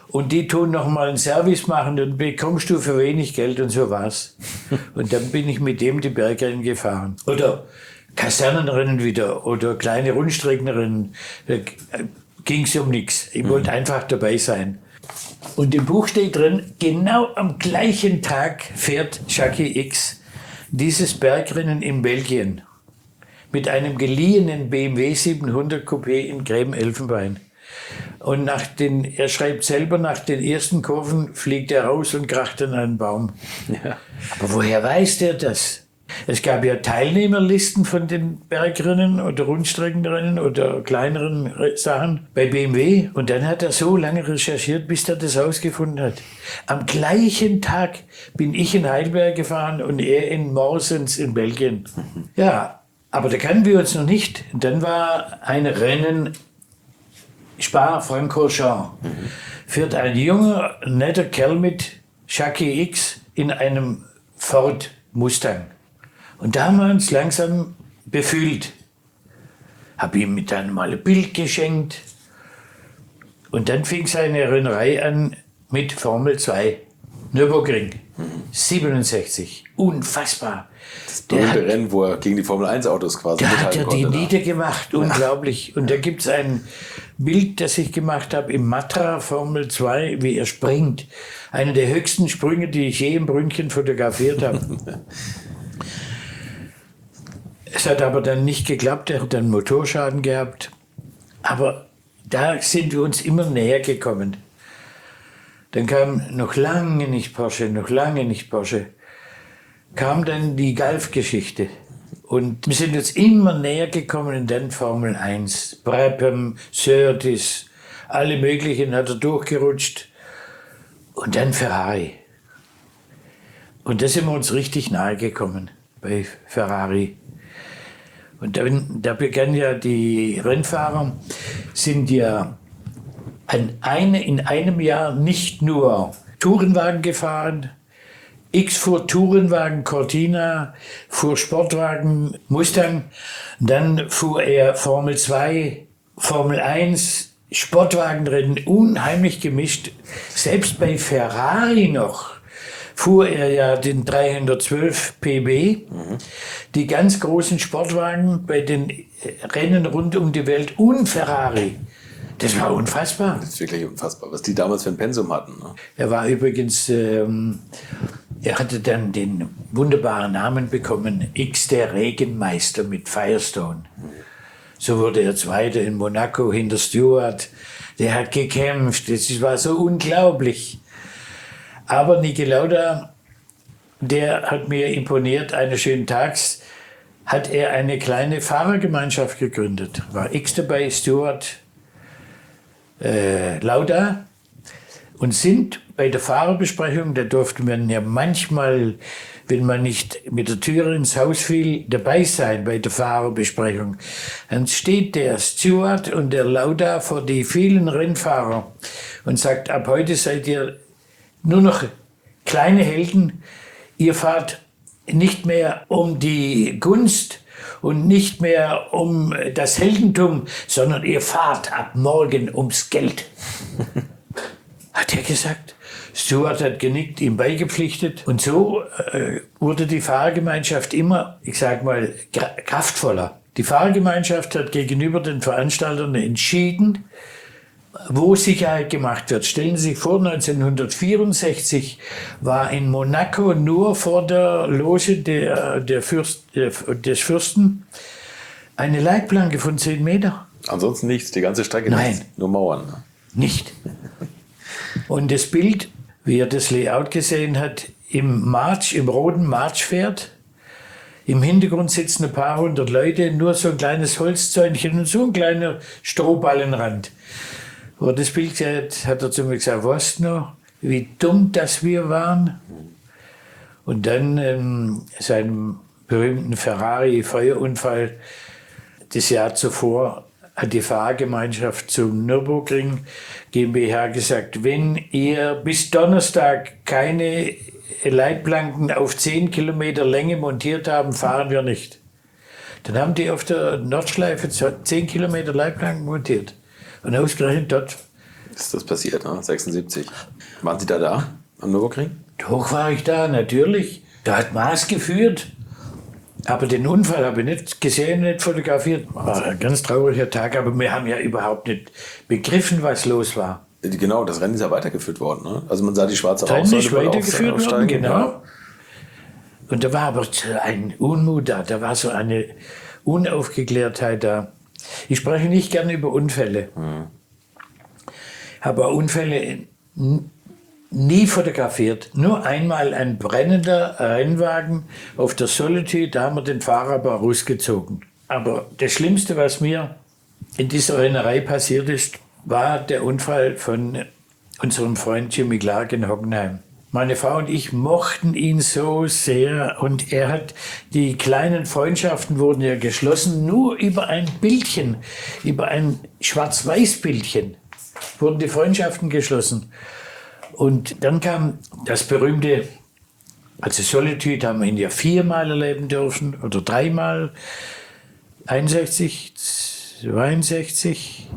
Und die tun noch mal einen Service machen, dann bekommst du für wenig Geld und so war's. Und dann bin ich mit dem die Bergrennen gefahren. Oder Kasernenrennen wieder oder kleine Rundstreckenrennen. Da ging's um nichts. Ich wollte einfach dabei sein. Und im Buch steht drin, genau am gleichen Tag fährt Jackie X dieses Bergrennen in Belgien mit einem geliehenen BMW 700 Coupé in Gräben-Elfenbein. Und er schreibt selber, nach den ersten Kurven fliegt er raus und kracht an einen Baum. Ja. Aber woher weiß der das? Es gab ja Teilnehmerlisten von den Bergrennen oder Rundstreckenrennen oder kleineren Sachen bei BMW. Und dann hat er so lange recherchiert, bis er das herausgefunden hat. Am gleichen Tag bin ich in Heidelberg gefahren und er in Morsens in Belgien. Ja, aber da kannten wir uns noch nicht. Und dann war ein Rennen Spa-Francorchamps. Führt ein junger, netter Kerl mit, Jackie X, in einem Ford Mustang. Und da haben wir uns langsam befühlt. Habe ihm dann mal ein Bild geschenkt. Und dann fing seine Rennerei an mit Formel 2. Nürburgring. 67. Unfassbar. Das berühmte Rennen, wo er gegen die Formel 1 Autos quasi da hat er die konnte, niedergemacht. Unglaublich. Und da gibt es ein Bild, das ich gemacht habe im Matra Formel 2, wie er springt. Einer der höchsten Sprünge, die ich je im Brünnchen fotografiert habe. Es hat aber dann nicht geklappt, er hat dann Motorschaden gehabt. Aber da sind wir uns immer näher gekommen. Dann kam noch lange nicht Porsche. Kam dann die Golf-Geschichte. Und wir sind uns immer näher gekommen und dann Formel 1. Brabham, Surtees, alle möglichen hat er durchgerutscht. Und dann Ferrari. Und da sind wir uns richtig nahe gekommen bei Ferrari. Und da begann ja die Rennfahrer, sind ja in einem Jahr nicht nur Tourenwagen gefahren. X fuhr Tourenwagen Cortina, fuhr Sportwagen Mustang, dann fuhr er Formel 2, Formel 1, Sportwagenrennen, unheimlich gemischt. Selbst bei Ferrari noch fuhr er ja den 312 PB, die ganz großen Sportwagen bei den Rennen rund um die Welt und Ferrari. Das war unfassbar. Das ist wirklich unfassbar, was die damals für ein Pensum hatten. Ne? Er war übrigens, er hatte dann den wunderbaren Namen bekommen, X der Regenmeister mit Firestone. So wurde er Zweiter in Monaco hinter Stewart. Der hat gekämpft, das war so unglaublich. Aber Niki Lauda, der hat mir imponiert, eines schönen Tags hat er eine kleine Fahrergemeinschaft gegründet. War X dabei, Stewart, Lauda, und sind bei der Fahrerbesprechung, da durfte man ja manchmal, wenn man nicht mit der Tür ins Haus fiel, dabei sein bei der Fahrerbesprechung. Dann steht der Stewart und der Lauda vor die vielen Rennfahrer und sagt, ab heute seid ihr nur noch kleine Helden. Ihr fahrt nicht mehr um die Gunst und nicht mehr um das Heldentum, sondern ihr fahrt ab morgen ums Geld. Hat er gesagt. Stewart hat genickt, ihm beigepflichtet. Und so wurde die Fahrergemeinschaft immer, ich sag mal, kraftvoller. Die Fahrergemeinschaft hat gegenüber den Veranstaltern entschieden, wo Sicherheit gemacht wird. Stellen Sie sich vor, 1964 war in Monaco nur vor der Loge des Fürsten eine Leitplanke von 10 Meter. Ansonsten nichts, die ganze Strecke Nein. nichts, nur Mauern. Ne? Nicht. Und das Bild, wie er das Layout gesehen hat, im roten Marchpferd, im Hintergrund sitzen ein paar hundert Leute, nur so ein kleines Holzzäunchen und so ein kleiner Strohballenrand. Wo er das Bild gesehen hat, hat er zu mir gesagt, weißt du noch, wie dumm das wir waren? Und dann seinem berühmten Ferrari-Feuerunfall das Jahr zuvor hat die Fahrgemeinschaft zum Nürburgring GmbH gesagt, wenn ihr bis Donnerstag keine Leitplanken auf 10 Kilometer Länge montiert haben, fahren wir nicht. Dann haben die auf der Nordschleife 10 Kilometer Leitplanken montiert. Und ausgerechnet dort ist das passiert, ne? 76. Waren Sie da am Nürburgring? Doch war ich da, natürlich. Da hat Maas geführt. Aber den Unfall habe ich nicht gesehen, nicht fotografiert. War ein ganz trauriger Tag, aber wir haben ja überhaupt nicht begriffen, was los war. Genau, das Rennen ist ja weitergeführt worden. Ne? Also man sah die schwarze Rennen Rauchsäule ist weitergeführt worden, genau. Ja. Und da war aber ein Unmut da war so eine Unaufgeklärtheit da. Ich spreche nicht gerne über Unfälle. Habe Unfälle nie fotografiert. Nur einmal ein brennender Rennwagen auf der Solitude, da haben wir den Fahrer aber rausgezogen. Aber das Schlimmste, was mir in dieser Rennerei passiert ist, war der Unfall von unserem Freund Jimmy Clark in Hockenheim. Meine Frau und ich mochten ihn so sehr und die kleinen Freundschaften wurden ja geschlossen, nur über ein Bildchen, über ein Schwarz-Weiß-Bildchen wurden die Freundschaften geschlossen. Und dann kam das berühmte, also Solitude haben wir ihn ja 4-mal erleben dürfen oder 3-mal, 61, 62,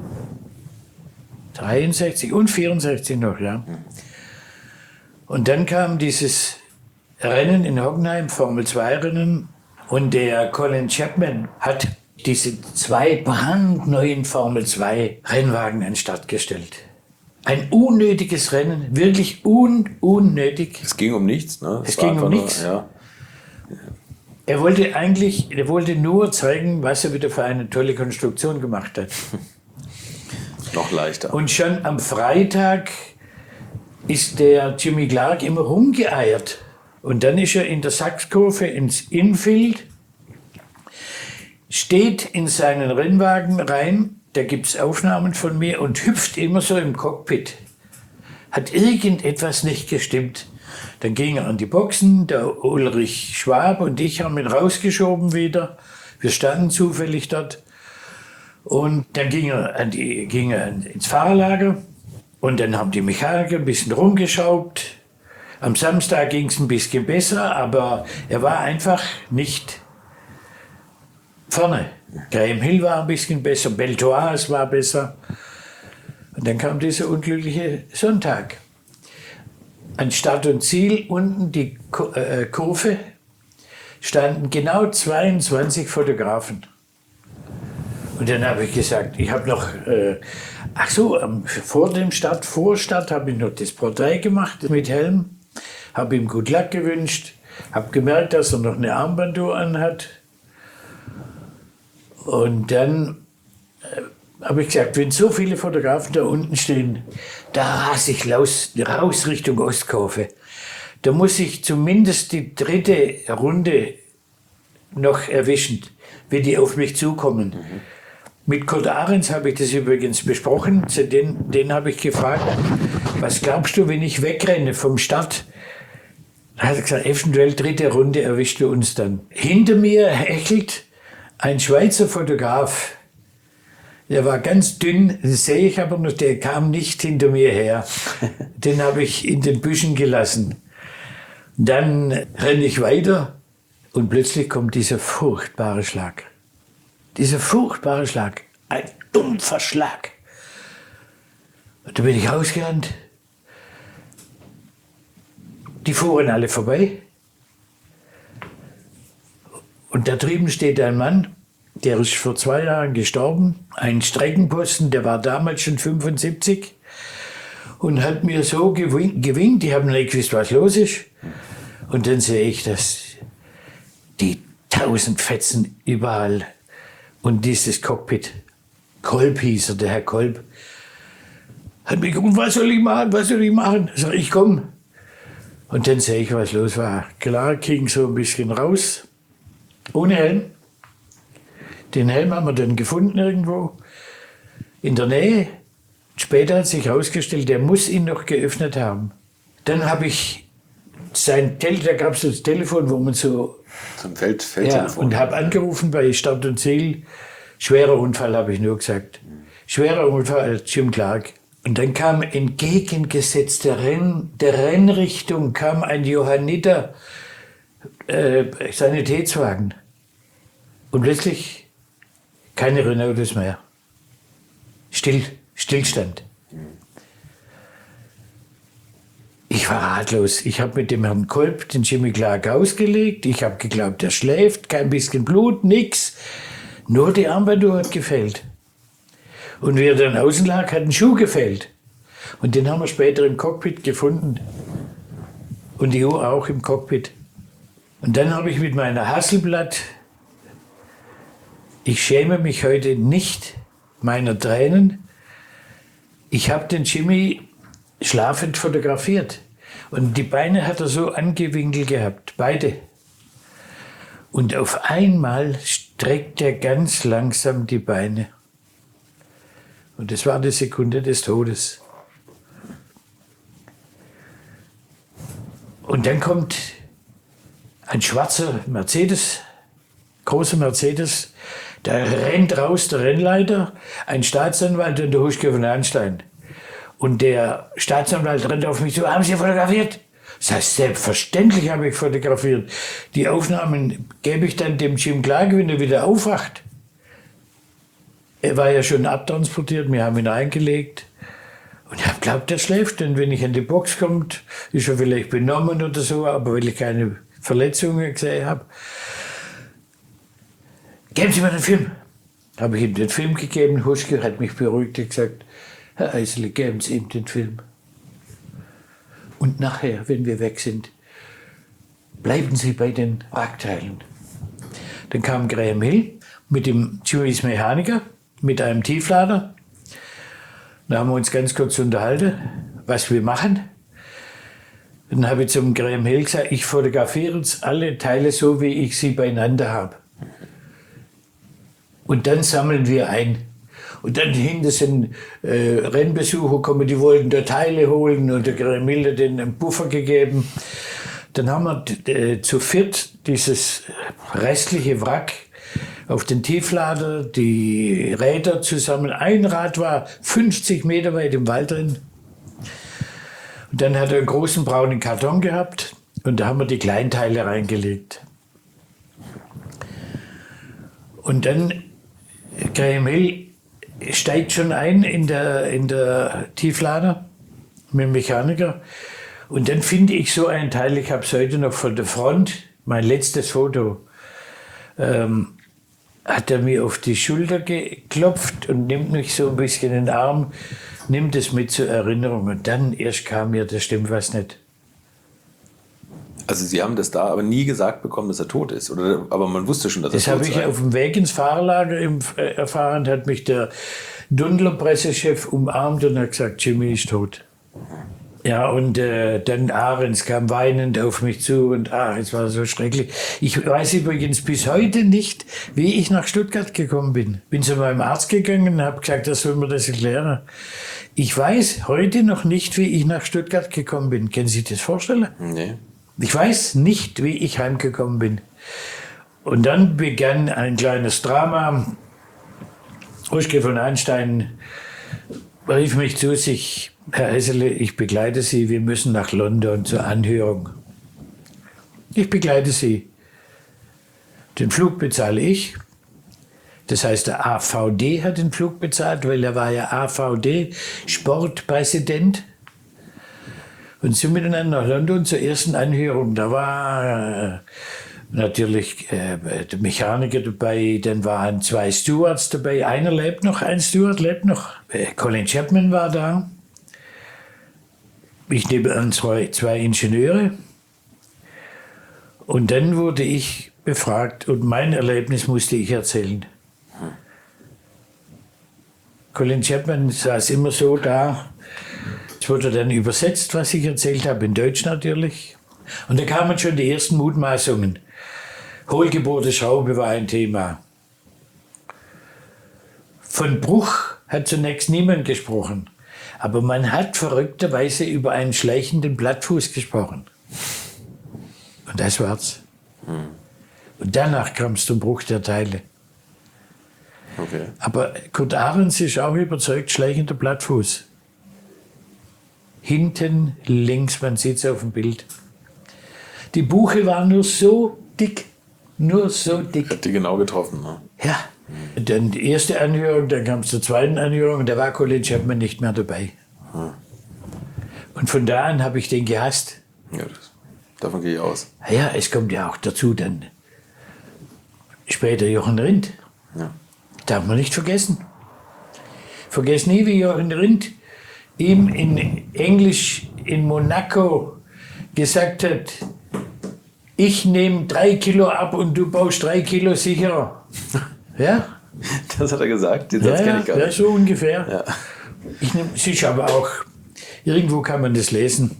63 und 64 noch, ja. Und dann kam dieses Rennen in Hockenheim, Formel-2-Rennen, und der Colin Chapman hat diese 2 brandneuen Formel-2-Rennwagen an den Start gestellt. Ein unnötiges Rennen, wirklich unnötig. Es ging um nichts, ne? Es ging um nichts. Ja. Er wollte nur zeigen, was er wieder für eine tolle Konstruktion gemacht hat. Noch leichter. Und schon am Freitag ist der Jimmy Clark immer rumgeeiert. Und dann ist er in der Sachskurve ins Infield, steht in seinen Rennwagen rein, da gibt es Aufnahmen von mir, und hüpft immer so im Cockpit. Hat irgendetwas nicht gestimmt. Dann ging er an die Boxen, der Ulrich Schwab und ich haben ihn rausgeschoben wieder. Wir standen zufällig dort. Und dann ging er ins Fahrerlager und dann haben die Mechaniker ein bisschen rumgeschraubt. Am Samstag ging es ein bisschen besser, aber er war einfach nicht vorne. Graham Hill war ein bisschen besser, Beltoise war besser. Und dann kam dieser unglückliche Sonntag. An Start und Ziel, unten die Kurve, standen genau 22 Fotografen. Und dann habe ich gesagt, ich habe noch, vor Start habe ich noch das Porträt gemacht mit Helm, habe ihm gut Luck gewünscht, habe gemerkt, dass er noch eine Armbanduhr anhat. Und dann habe ich gesagt, wenn so viele Fotografen da unten stehen, da rase ich raus Richtung Ostkurve. Da muss ich zumindest die 3. Runde noch erwischen, wenn die auf mich zukommen. Mit Kurt Ahrens habe ich das übrigens besprochen. Den habe ich gefragt, was glaubst du, wenn ich wegrenne vom Start? Da hat er gesagt, eventuell 3. Runde erwischt du uns dann. Hinter mir hechelt ein Schweizer Fotograf. Der war ganz dünn, das sehe ich aber noch, der kam nicht hinter mir her. Den habe ich in den Büschen gelassen. Dann renne ich weiter und plötzlich kommt dieser furchtbare Schlag. Dieser furchtbare Schlag, ein dumpfer Schlag. Und da bin ich rausgerannt. Die fuhren alle vorbei. Und da drüben steht ein Mann, der ist vor 2 Jahren gestorben. Ein Streckenposten, der war damals schon 75 und hat mir so gewinkt. Ich habe nicht gewusst, was los ist. Und dann sehe ich, dass die 1000 Fetzen überall und dieses Cockpit. Kolb hieß er, der Herr Kolb. Hat mich gefragt, was soll ich machen? Ich sage, ich komme. Und dann sehe ich, was los war. Klar, ging so ein bisschen raus, ohne Helm. Den Helm haben wir dann gefunden irgendwo in der Nähe. Später hat sich herausgestellt, der muss ihn noch geöffnet haben. Dann habe ich da gab es das Telefon, wo man so ein Feldtelefon. Und habe angerufen bei Start und Ziel. Schwerer Unfall, habe ich nur gesagt. Schwerer Unfall, Jim Clark. Und dann kam entgegengesetzt der Rennrichtung, kam ein Johanniter Sanitätswagen. Und plötzlich keine Renaults mehr. Stillstand. Ich war ratlos. Ich habe mit dem Herrn Kolb den Jimmy Clark ausgelegt. Ich habe geglaubt, er schläft, kein bisschen Blut, nix. Nur die Armbanduhr hat gefehlt. Und wie er dann außen lag, hat ein Schuh gefehlt. Und den haben wir später im Cockpit gefunden. Und die Uhr auch im Cockpit. Und dann habe ich mit meiner Hasselblatt, ich schäme mich heute nicht meiner Tränen, ich habe den Jimmy schlafend fotografiert. Und die Beine hat er so angewinkelt gehabt, beide. Und auf einmal streckt er ganz langsam die Beine. Und das war die Sekunde des Todes. Und dann kommt ein schwarzer Mercedes, großer Mercedes, da rennt raus der Rennleiter, ein Staatsanwalt und der Huschke von Arnstein. Und der Staatsanwalt rennt auf mich zu, haben Sie fotografiert? Das heißt, selbstverständlich habe ich fotografiert. Die Aufnahmen gebe ich dann dem Jim Clark, wenn er wieder aufwacht. Er war ja schon abtransportiert, wir haben ihn eingelegt. Und ich habe geglaubt, er schläft, denn wenn ich in die Box komme, ist er vielleicht benommen oder so, aber weil ich keine Verletzungen gesehen habe. Geben Sie mir den Film. Habe ich ihm den Film gegeben, Huschke hat mich beruhigt und gesagt, Herr Eisele, geben Sie ihm den Film. Und nachher, wenn wir weg sind, bleiben Sie bei den Wrackteilen. Dann kam Graham Hill mit dem Jimmys Mechaniker, mit einem Tieflader. Da haben wir uns ganz kurz unterhalten, was wir machen. Dann habe ich zum Graham Hill gesagt, ich fotografiere jetzt alle Teile so, wie ich sie beieinander habe. Und dann sammeln wir ein. Und dann hinter sind Rennbesucher gekommen, die wollten da Teile holen und der Graham Hill hat denen einen Puffer gegeben. Dann haben wir zu viert dieses restliche Wrack auf den Tieflader, die Räder zusammen. Ein Rad war 50 Meter weit im Wald drin. Und dann hat er einen großen braunen Karton gehabt und da haben wir die Kleinteile reingelegt. Und dann Graham Hill steigt schon ein in der Tieflader mit dem Mechaniker. Und dann finde ich so ein Teil, ich habe es heute noch von der Front, mein letztes Foto, hat er mir auf die Schulter geklopft und nimmt mich so ein bisschen in den Arm, nimmt es mit zur Erinnerung. Und dann erst kam mir, da stimmt was nicht. Also Sie haben das da aber nie gesagt bekommen, dass er tot ist? Oder, aber man wusste schon, dass er tot ist? Das habe ich auf dem Weg ins Fahrerlager erfahren, hat mich der Dundler-Pressechef umarmt und hat gesagt, Jimmy ist tot. Ja, und dann Ahrens kam weinend auf mich zu und es war so schrecklich. Ich weiß übrigens bis heute nicht, wie ich nach Stuttgart gekommen bin. Bin zu meinem Arzt gegangen und habe gesagt, er soll mir das erklären. Ich weiß heute noch nicht, wie ich nach Stuttgart gekommen bin. Können Sie sich das vorstellen? Nee. Ich weiß nicht, wie ich heimgekommen bin. Und dann begann ein kleines Drama. Huschke von Arnstein rief mich zu sich, Herr Eisele, ich begleite Sie, wir müssen nach London zur Anhörung. Ich begleite Sie. Den Flug bezahle ich. Das heißt, der AVD hat den Flug bezahlt, weil er war ja AVD-Sportpräsident. Und sind miteinander nach London zur ersten Anhörung. Da war natürlich der Mechaniker dabei, dann waren 2 Stewards dabei. Einer lebt noch, ein Steward lebt noch. Colin Chapman war da. Ich nehme an 2 Ingenieure. Und dann wurde ich befragt und mein Erlebnis musste ich erzählen. Colin Chapman saß immer so da. Es wurde dann übersetzt, was ich erzählt habe, in Deutsch natürlich. Und da kamen schon die ersten Mutmaßungen. Hohlgebohrte Schraube war ein Thema. Von Bruch hat zunächst niemand gesprochen. Aber man hat verrückterweise über einen schleichenden Plattfuß gesprochen. Und das war's. Und danach kam es zum Bruch der Teile. Okay. Aber Kurt Ahrens ist auch überzeugt, schleichender Plattfuß. Hinten links, man sieht es auf dem Bild. Die Buche war nur so dick. Nur so dick. Hat die genau getroffen, ne? Ja. Dann die erste Anhörung, dann kam es zur zweiten Anhörung und da war Colin Chapman nicht mehr dabei. Und von da an habe ich den gehasst. Ja, davon gehe ich aus. Ja, es kommt ja auch dazu dann später Jochen Rindt. Ja. Darf man nicht vergessen. Vergesst nie, wie Jochen Rindt ihm in Englisch in Monaco gesagt hat, ich nehme 3 Kilo ab und du baust 3 Kilo sicherer. Ja? Das hat er gesagt, den Satz kenne ich gar nicht. Ja, so ungefähr. Ja. Es ist aber auch, irgendwo kann man das lesen.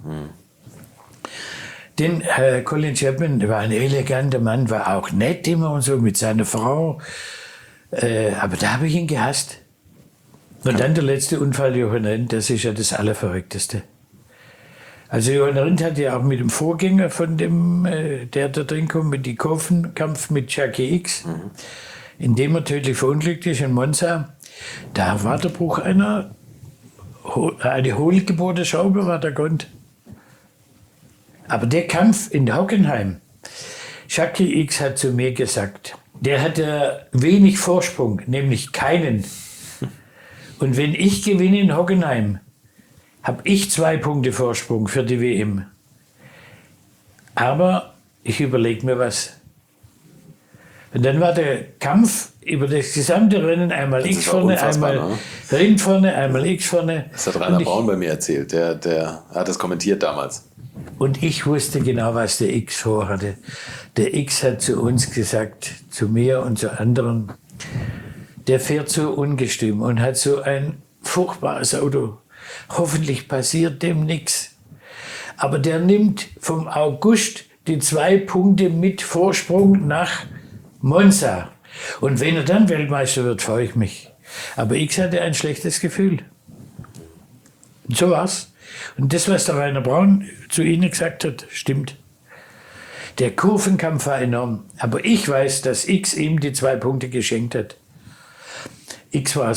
Den Colin Chapman war ein eleganter Mann, war auch nett immer und so mit seiner Frau. Aber da habe ich ihn gehasst. Und dann der letzte Unfall, Jochen Rindt, das ist ja das Allerverrückteste. Also Jochen Rindt hat ja auch mit dem Vorgänger von dem, der da drin kommt, mit dem Kurvenkampf mit Jackie X, in dem er tödlich verunglückt ist in Monza, da war der Bruch eine hohlgebohrte Schraube war der Grund. Aber der Kampf in Hockenheim, Jackie X hat zu mir gesagt, der hatte wenig Vorsprung, nämlich keinen. Und wenn ich gewinne in Hockenheim, habe ich 2 Punkte Vorsprung für die WM. Aber ich überlege mir was. Und dann war der Kampf über das gesamte Rennen, einmal X vorne, einmal Rindt vorne, einmal X vorne. Das hat Rainer Braun bei mir erzählt, der hat das kommentiert damals. Und ich wusste genau, was der X vorhatte. Der X hat zu uns gesagt, zu mir und zu anderen, der fährt so ungestüm und hat so ein furchtbares Auto. Hoffentlich passiert dem nichts. Aber der nimmt vom August die 2 Punkte mit Vorsprung nach Monza. Und wenn er dann Weltmeister wird, freue ich mich. Aber X hatte ein schlechtes Gefühl. Und so war's. Und das, was der Rainer Braun zu Ihnen gesagt hat, stimmt. Der Kurvenkampf war enorm. Aber ich weiß, dass X ihm die 2 Punkte geschenkt hat. X war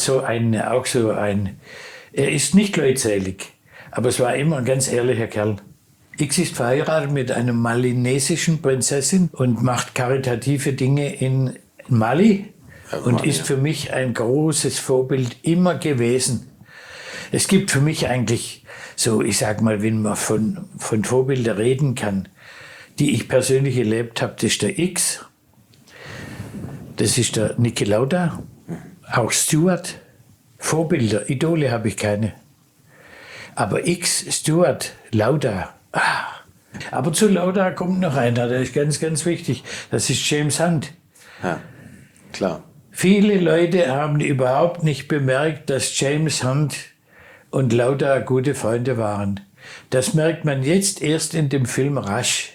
er ist nicht leutselig, aber es war immer ein ganz ehrlicher Kerl. X ist verheiratet mit einer malinesischen Prinzessin und macht karitative Dinge in Mali und ist für mich ein großes Vorbild immer gewesen. Es gibt für mich eigentlich so, ich sag mal, wenn man von Vorbildern reden kann, die ich persönlich erlebt habe, das ist der X, das ist der Niki Lauda, auch Stewart. Vorbilder, Idole habe ich keine. Aber X, Stewart, Lauda. Aber zu Lauda kommt noch einer, der ist ganz, ganz wichtig. Das ist James Hunt. Ja, klar. Viele Leute haben überhaupt nicht bemerkt, dass James Hunt und Lauda gute Freunde waren. Das merkt man jetzt erst in dem Film Rush.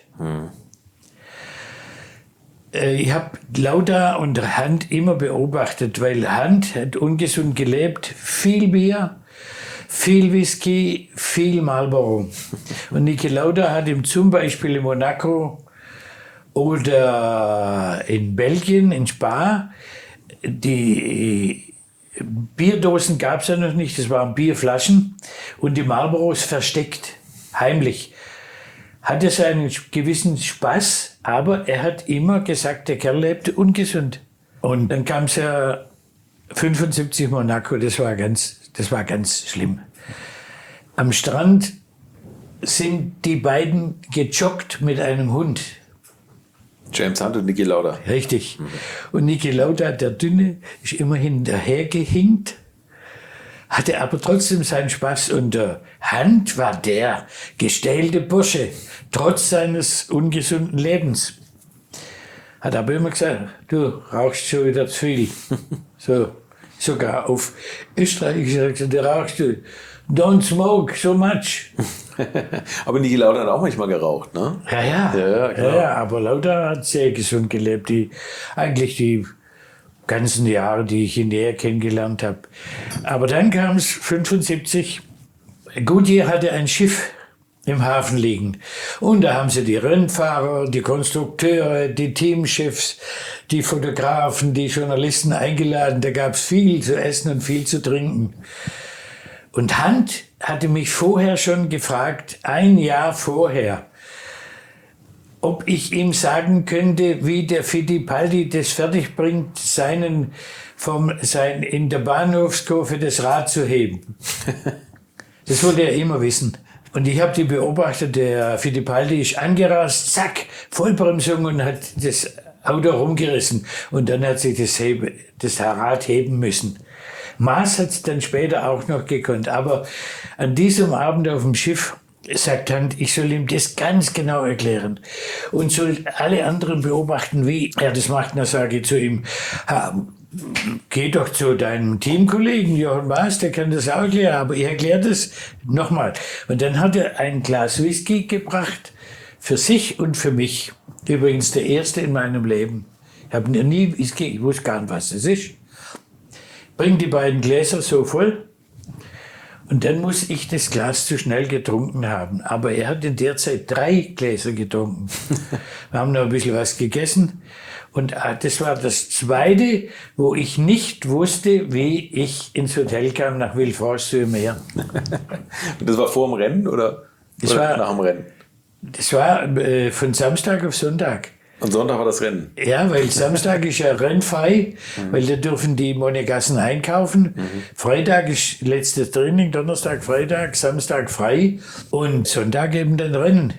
Ich habe Lauda und Hunt immer beobachtet, weil Hunt hat ungesund gelebt, viel Bier, viel Whisky, viel Marlboro. Und Niki Lauda hat ihm zum Beispiel in Monaco oder in Belgien, in Spa, die Bierdosen gab es ja noch nicht, das waren Bierflaschen und die Marlboros versteckt, heimlich. Hatte seinen gewissen Spaß, aber er hat immer gesagt, der Kerl lebte ungesund. Und dann kam es ja 75 Monaco, das war ganz schlimm. Am Strand sind die beiden gejoggt mit einem Hund. James Hunt und Niki Lauda. Richtig. Und Niki Lauda, der Dünne, ist immer hinterhergehinkt, hatte aber trotzdem seinen Spaß. Und der Hunt war der gestählte Bursche, trotz seines ungesunden Lebens. Hat aber immer gesagt, du rauchst schon wieder zu viel. So, sogar auf Österreichisch gesagt, du rauchst du. Don't smoke so much. Aber Niki Lauda hat auch manchmal geraucht, ne? Ja, aber Lauda hat sehr gesund gelebt. Eigentlich die ganzen Jahre, die ich ihn näher kennengelernt habe. Aber dann kam es 75. Goodyear hatte ein Schiff im Hafen liegen. Und da haben sie die Rennfahrer, die Konstrukteure, die Teamchefs, die Fotografen, die Journalisten eingeladen. Da gab es viel zu essen und viel zu trinken. Und Hunt hatte mich vorher schon gefragt, 1 Jahr vorher, ob ich ihm sagen könnte, wie der Fittipaldi das fertigbringt, in der Bahnhofskurve das Rad zu heben. Das wollte er immer wissen. Und ich habe die beobachtet, der Fittipaldi ist angerast, zack, Vollbremsung und hat das Auto rumgerissen. Und dann hat sich das Rad heben müssen. Maas hat es dann später auch noch gekonnt. Aber an diesem Abend auf dem Schiff sagt Hand, ich soll ihm das ganz genau erklären. Und soll alle anderen beobachten, wie er das macht. Und dann sage ich zu ihm, geh doch zu deinem Teamkollegen Jochen Maas, der kann das auch erklären, aber ich erkläre das nochmal. Und dann hat er ein Glas Whisky gebracht, für sich und für mich. Übrigens der erste in meinem Leben. Ich habe nie Whisky, ich wusste gar nicht, was das ist. Bring die beiden Gläser so voll und dann muss ich das Glas zu schnell getrunken haben. Aber er hat in der Zeit 3 Gläser getrunken. Wir haben noch ein bisschen was gegessen. Und das war das zweite, wo ich nicht wusste, wie ich ins Hotel kam nach Villefranche-sur-Mer. Und das war vor dem Rennen oder nach dem Rennen? Das war von Samstag auf Sonntag. Und Sonntag war das Rennen? Ja, weil Samstag ist ja rennfrei, weil da dürfen die Monegassen einkaufen. Freitag ist letztes Training, Donnerstag, Freitag, Samstag frei und Sonntag eben dann Rennen.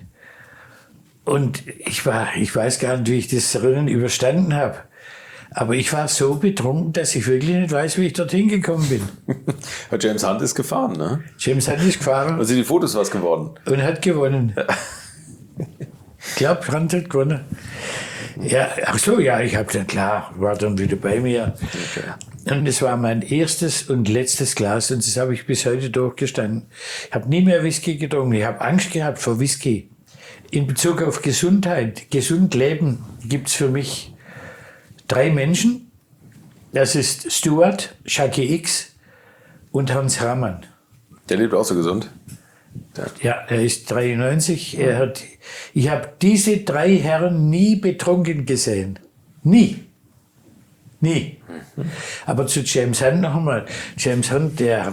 Und ich weiß gar nicht, wie ich das Rennen überstanden habe. Aber ich war so betrunken, dass ich wirklich nicht weiß, wie ich dorthin gekommen bin. James Hunt ist gefahren, ne? James Hunt ist gefahren. Und sind die Fotos was geworden? Und hat gewonnen. Ich glaube, Hunt hat gewonnen. Ja, ach so, ja, ich habe dann klar, war dann wieder bei mir. Okay. Und es war mein erstes und letztes Glas und das habe ich bis heute durchgestanden. Ich habe nie mehr Whisky getrunken. Ich habe Angst gehabt vor Whisky. In Bezug auf Gesundheit, gesund leben, gibt's für mich 3 Menschen. Das ist Stuart, Jackie X und Hans Ramann. Der lebt auch so gesund? Ja, er ist 93. Ich habe diese 3 Herren nie betrunken gesehen. Nie. Nie. Aber zu James Hunt noch einmal. James Hunt, der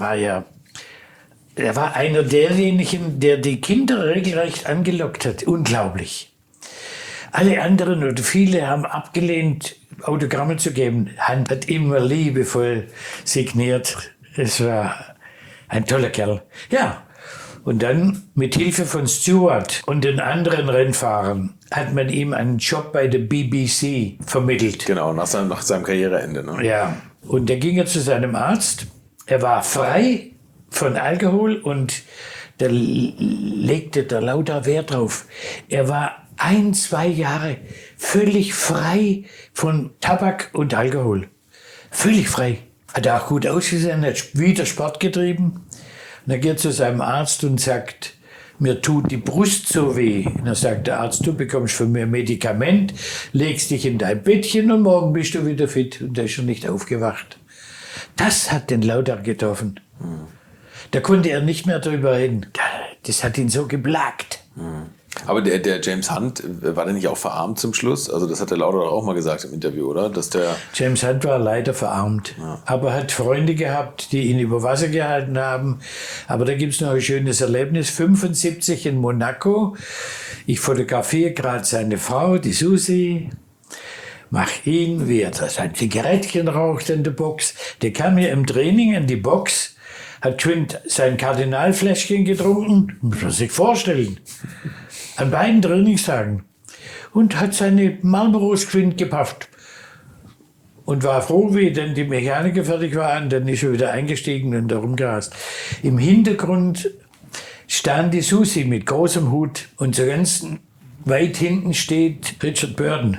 war einer derjenigen, der die Kinder regelrecht angelockt hat. Unglaublich. Alle anderen oder viele haben abgelehnt, Autogramme zu geben. Hunt hat immer liebevoll signiert. Es war ein toller Kerl. Ja. Und dann mit Hilfe von Stewart und den anderen Rennfahrern hat man ihm einen Job bei der BBC vermittelt. Genau, nach seinem Karriereende. Ne? Ja. Und da ging er zu seinem Arzt. Er war frei von Alkohol und da legte der lauter Wert drauf. Er war 1-2 Jahre völlig frei von Tabak und Alkohol. Völlig frei. Hat auch gut ausgesehen, hat wieder Sport getrieben. Und er geht zu seinem Arzt und sagt, mir tut die Brust so weh. Und dann sagt der Arzt, du bekommst von mir ein Medikament, legst dich in dein Bettchen und morgen bist du wieder fit. Und da ist er nicht aufgewacht. Das hat den Lauter getroffen. Da konnte er nicht mehr drüber reden. Das hat ihn so geplagt. Aber der James Hunt, war der nicht auch verarmt zum Schluss? Also das hat der Lauter doch auch mal gesagt im Interview, oder? Dass der James Hunt war leider verarmt, aber hat Freunde gehabt, die ihn über Wasser gehalten haben. Aber da gibt's noch ein schönes Erlebnis. 75 in Monaco. Ich fotografiere gerade seine Frau, die Susi. Mach ihn, wie er sein Zigarettchen raucht in der Box. Der kam hier im Training in die Box, hat Quint sein Kardinalfläschchen getrunken. Muss man sich vorstellen. An beiden Trainingstagen. Und hat seine Marlboros Quint gepafft. Und war froh, wie denn die Mechaniker fertig waren. Dann ist er wieder eingestiegen und da rumgerast. Im Hintergrund stand die Susi mit großem Hut. Und so ganz weit hinten steht Richard Burton.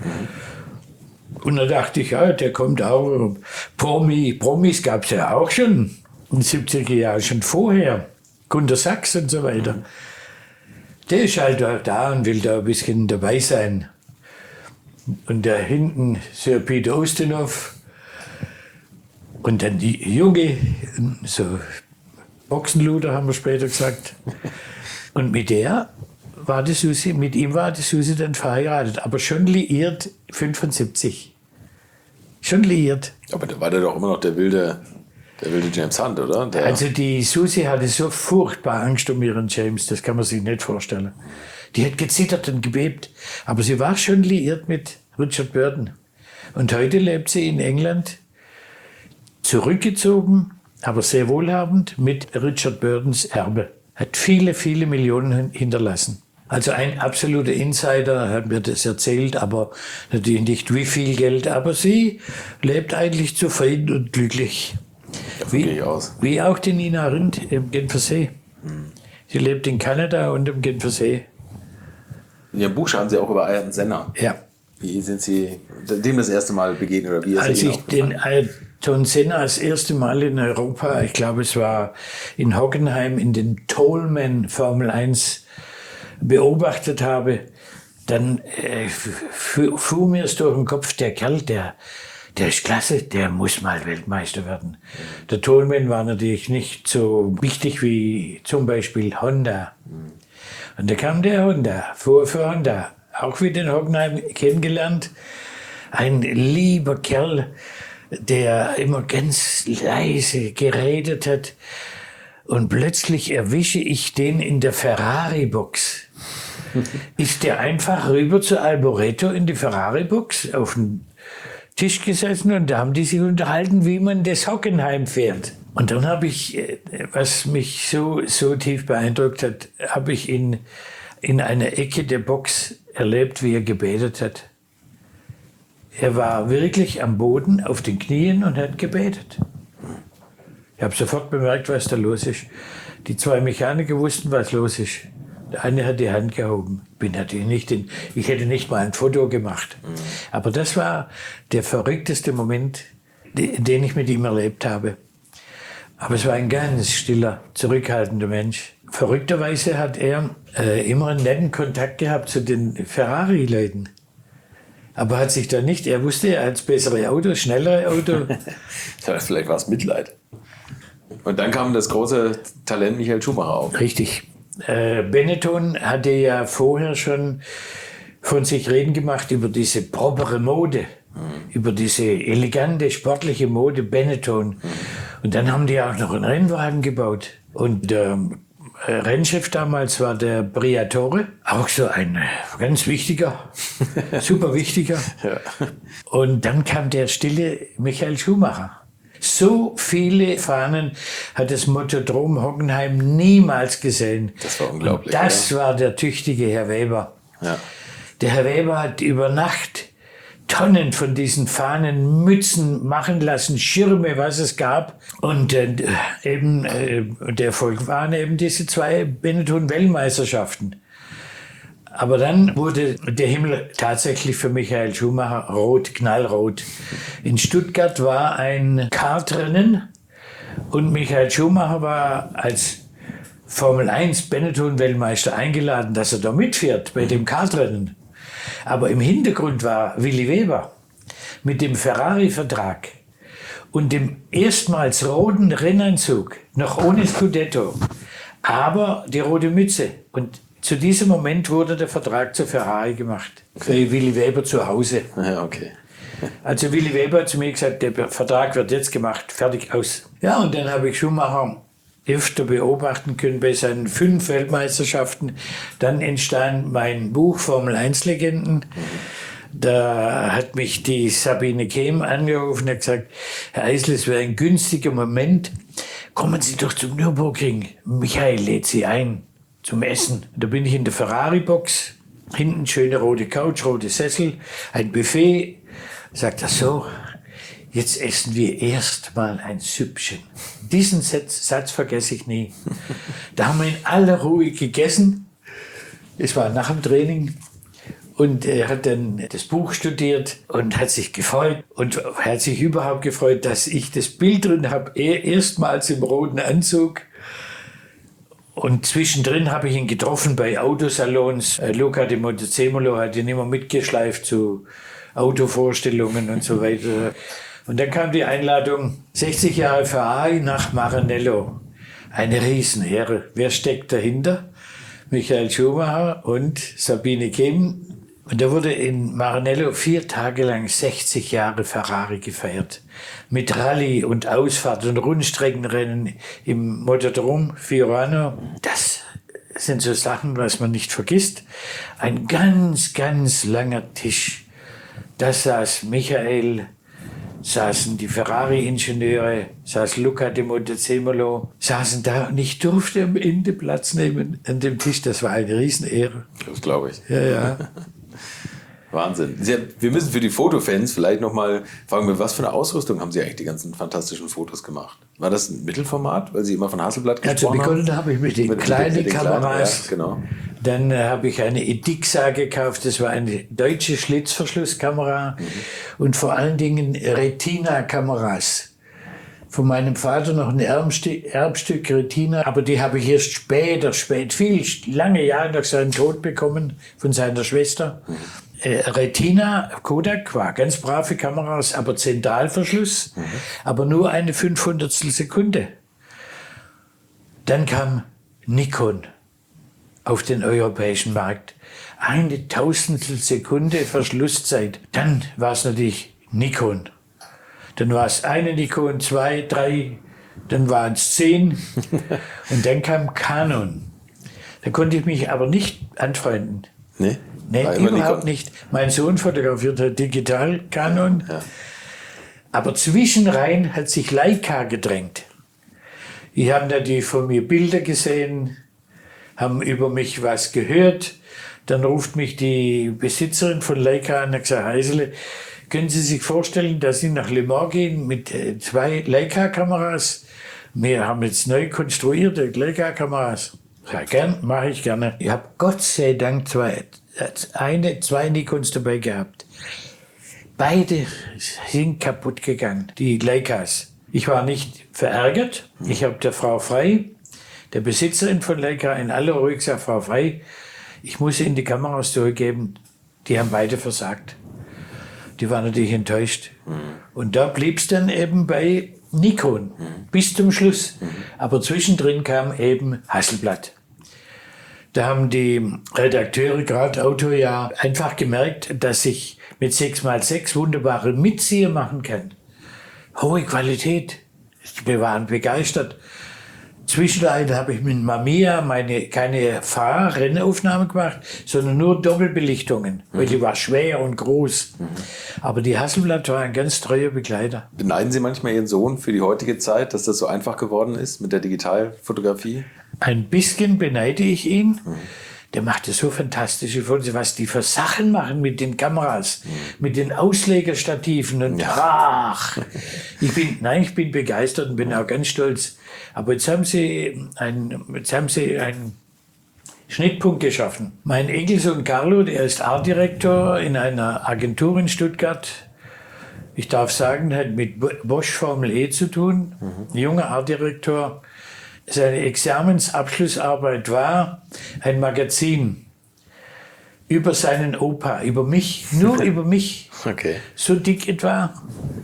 Und da dachte ich, ja, der kommt auch. Promis gab es ja auch schon. In den 70er Jahren, schon vorher. Gunter Sachs und so weiter. Der ist halt da und will da ein bisschen dabei sein. Und da hinten Sir Peter Ustinov und dann die Junge, so Boxenluder haben wir später gesagt. Und mit ihm war die Susi dann verheiratet, aber schon liiert 75. Schon liiert. Aber da war der doch immer noch der wilde James Hunt, oder? Also die Susi hatte so furchtbar Angst um ihren James, das kann man sich nicht vorstellen. Die hat gezittert und gebebt, aber sie war schon liiert mit Richard Burton. Und heute lebt sie in England, zurückgezogen, aber sehr wohlhabend mit Richard Burtons Erbe. Hat viele, viele Millionen hinterlassen. Also ein absoluter Insider hat mir das erzählt, aber natürlich nicht wie viel Geld. Aber sie lebt eigentlich zufrieden und glücklich. Davon gehe ich aus. Wie auch die Nina Rindt im Genfersee. Sie lebt in Kanada und im Genfersee. In Ihrem Buch schreiben Sie auch über Ayrton Senna. Ja. Wie sind Sie dem das erste Mal begegnet? Oder wie ist Als Ihnen ich aufgefallen? den Ayrton Senna das erste Mal in Europa, ich glaube es war in Hockenheim, in den Toleman Formel 1 beobachtet habe, dann fuhr mir es durch den Kopf, der Kerl, der ist klasse, der muss mal Weltmeister werden. Der Toleman war natürlich nicht so wichtig wie zum Beispiel Honda. Und da kam der Honda, fuhr für Honda, auch wieder in Hockenheim kennengelernt. Ein lieber Kerl, der immer ganz leise geredet hat. Und plötzlich erwische ich den in der Ferrari-Box. Ist der einfach rüber zu Alboreto in die Ferrari-Box auf den Tisch gesessen und da haben die sich unterhalten, wie man das Hockenheim fährt. Und dann habe ich, was mich so tief beeindruckt hat, habe ich ihn in einer Ecke der Box erlebt, wie er gebetet hat. Er war wirklich am Boden, auf den Knien und hat gebetet. Ich habe sofort bemerkt, was da los ist. Die zwei Mechaniker wussten, was los ist. Der eine hat die Hand gehoben. Ich hätte nicht mal ein Foto gemacht. Aber das war der verrückteste Moment, den ich mit ihm erlebt habe. Aber es war ein ganz stiller, zurückhaltender Mensch. Verrückterweise hat er immer einen netten Kontakt gehabt zu den Ferrari-Leuten. Aber hat sich da nicht, er wusste, er hat das bessere Auto, schnellere Auto. Vielleicht war es Mitleid. Und dann kam das große Talent Michael Schumacher auf. Richtig. Benetton hatte ja vorher schon von sich reden gemacht über diese propere Mode, über diese elegante, sportliche Mode Benetton. Und dann haben die auch noch einen Rennwagen gebaut. Und der Rennchef damals war der Briatore, auch so ein ganz wichtiger, super wichtiger. Ja. Und dann kam der stille Michael Schumacher. So viele Fahnen hat das Motodrom Hockenheim niemals gesehen. Das war unglaublich. Und das war der tüchtige Herr Weber. Ja. Der Herr Weber hat über Nacht Tonnen von diesen Fahnen, Mützen machen lassen, Schirme, was es gab. Und der Erfolg waren eben diese zwei Benetton-Weltmeisterschaften. Aber dann wurde der Himmel tatsächlich für Michael Schumacher rot, knallrot. In Stuttgart war ein Kartrennen und Michael Schumacher war als Formel 1 Benetton-Weltmeister eingeladen, dass er da mitfährt bei dem Kartrennen. Aber im Hintergrund war Willi Weber mit dem Ferrari-Vertrag und dem erstmals roten Rennanzug, noch ohne Scudetto, aber die rote Mütze. Und zu diesem Moment wurde der Vertrag zu Ferrari gemacht, für Willi Weber zu Hause. Ja, okay. Also Willi Weber hat zu mir gesagt, der Vertrag wird jetzt gemacht, fertig, aus. Ja, und dann habe ich Schumacher öfter beobachten können bei seinen 5 Weltmeisterschaften. Dann entstand mein Buch Formel 1 Legenden. Da hat mich die Sabine Kehm angerufen und hat gesagt, Herr Eisel, es wäre ein günstiger Moment. Kommen Sie doch zum Nürburgring. Michael lädt Sie ein zum Essen. Da bin ich in der Ferrari-Box. Hinten schöne rote Couch, rote Sessel, ein Buffet. Sagt er so, jetzt essen wir erst mal ein Süppchen. Diesen Satz vergesse ich nie. Da haben wir in aller Ruhe gegessen. Es war nach dem Training. Und er hat dann das Buch studiert und hat sich gefreut. Und hat sich überhaupt gefreut, dass ich das Bild drin habe. Erstmals im roten Anzug. Und zwischendrin habe ich ihn getroffen bei Autosalons. Luca de Montezemolo hat ihn immer mitgeschleift zu Autovorstellungen und so weiter. Und dann kam die Einladung, 60 Jahre Ferrari nach Maranello. Eine Riesenehre. Wer steckt dahinter? Michael Schumacher und Sabine Kehm. Und da wurde in Maranello 4 Tage lang 60 Jahre Ferrari gefeiert. Mit Rallye und Ausfahrt und Rundstreckenrennen im Motodrom Fiorano. Das sind so Sachen, was man nicht vergisst. Ein ganz, ganz langer Tisch. Da saß Michael, saßen die Ferrari-Ingenieure, saß Luca de Montezemolo, saßen da und ich durfte am Ende Platz nehmen an dem Tisch. Das war eine Riesenehre. Das glaube ich. Ja. Wahnsinn. Wir müssen für die Fotofans vielleicht nochmal fragen, was für eine Ausrüstung haben Sie eigentlich die ganzen fantastischen Fotos gemacht? War das ein Mittelformat, weil Sie immer von Hasselblad gesprochen haben? Also begonnen habe ich mit den kleinen Kameras. Ja, genau. Dann habe ich eine Edixa gekauft, das war eine deutsche Schlitzverschlusskamera und vor allen Dingen Retina-Kameras. Von meinem Vater noch ein Erbstück Retina, aber die habe ich erst lange Jahre nach seinem Tod bekommen, von seiner Schwester. Retina, Kodak war ganz brave Kameras, aber Zentralverschluss, aber nur eine 500 Sekunde. Dann kam Nikon auf den europäischen Markt. Eine Tausendstel Sekunde Verschlusszeit. Dann war es natürlich Nikon. Dann war es eine Nikon, 2, 3, dann waren es 10 und dann kam Canon. Da konnte ich mich aber nicht anfreunden. Nee, überhaupt nicht. Mein Sohn fotografiert hat digital Canon. Ja. Aber zwischenrein hat sich Leica gedrängt. Die haben natürlich von mir Bilder gesehen, haben über mich was gehört. Dann ruft mich die Besitzerin von Leica an und hat gesagt, Heisele, können Sie sich vorstellen, dass Sie nach Le Mans gehen mit 2 Leica-Kameras? Wir haben jetzt neu konstruierte Leica-Kameras. Ja, gern, mache ich gerne. Ich habe Gott sei Dank 2 Nikons dabei gehabt. Beide sind kaputt gegangen, die Leicas. Ich war nicht verärgert. Ich habe der Frau Frey, der Besitzerin von Leica, in aller Ruhe gesagt, Frau Frey, ich muss Ihnen die Kameras zurückgeben. Die haben beide versagt. Die waren natürlich enttäuscht. Und da blieb es dann eben bei Nikon bis zum Schluss. Aber zwischendrin kam eben Hasselblad. Da haben die Redakteure, gerade Autojahr, einfach gemerkt, dass ich mit 6x6 wunderbare Mitzieher machen kann. Hohe Qualität. Wir waren begeistert. Zwischenrein habe ich mit Mamiya keine Fahrrennaufnahme gemacht, sondern nur Doppelbelichtungen, weil die war schwer und groß. Aber die Hasselblad war ein ganz treuer Begleiter. Beneiden Sie manchmal Ihren Sohn für die heutige Zeit, dass das so einfach geworden ist mit der Digitalfotografie? Ein bisschen beneide ich ihn. Der macht so fantastische Fotos, was die für Sachen machen mit den Kameras, mit den Auslegerstativen und ich bin begeistert und bin auch ganz stolz. Aber jetzt haben sie einen Schnittpunkt geschaffen. Mein Enkelsohn Carlo, der ist Artdirektor in einer Agentur in Stuttgart. Ich darf sagen, hat mit Bosch Formel E zu tun. Ein junger Artdirektor. Seine Examensabschlussarbeit war ein Magazin über seinen Opa, über mich, nur über mich. Okay. So dick etwa,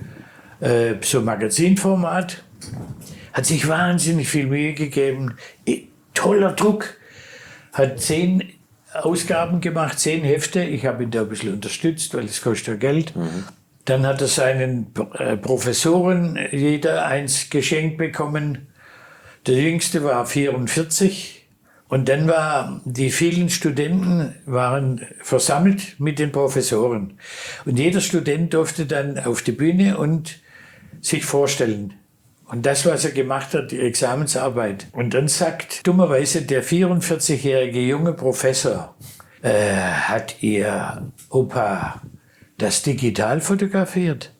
so Magazinformat. Hat sich wahnsinnig viel Mühe gegeben. Toller Druck. Hat 10 Ausgaben gemacht, 10 Hefte. Ich habe ihn da ein bisschen unterstützt, weil es kostet ja Geld. Dann hat er seinen Professoren jeder eins geschenkt bekommen. Der jüngste war 44 und dann die vielen Studenten waren versammelt mit den Professoren. Und jeder Student durfte dann auf die Bühne und sich vorstellen. Und das, was er gemacht hat, die Examensarbeit. Und dann sagt dummerweise der 44-jährige junge Professor, hat Ihr Opa das digital fotografiert?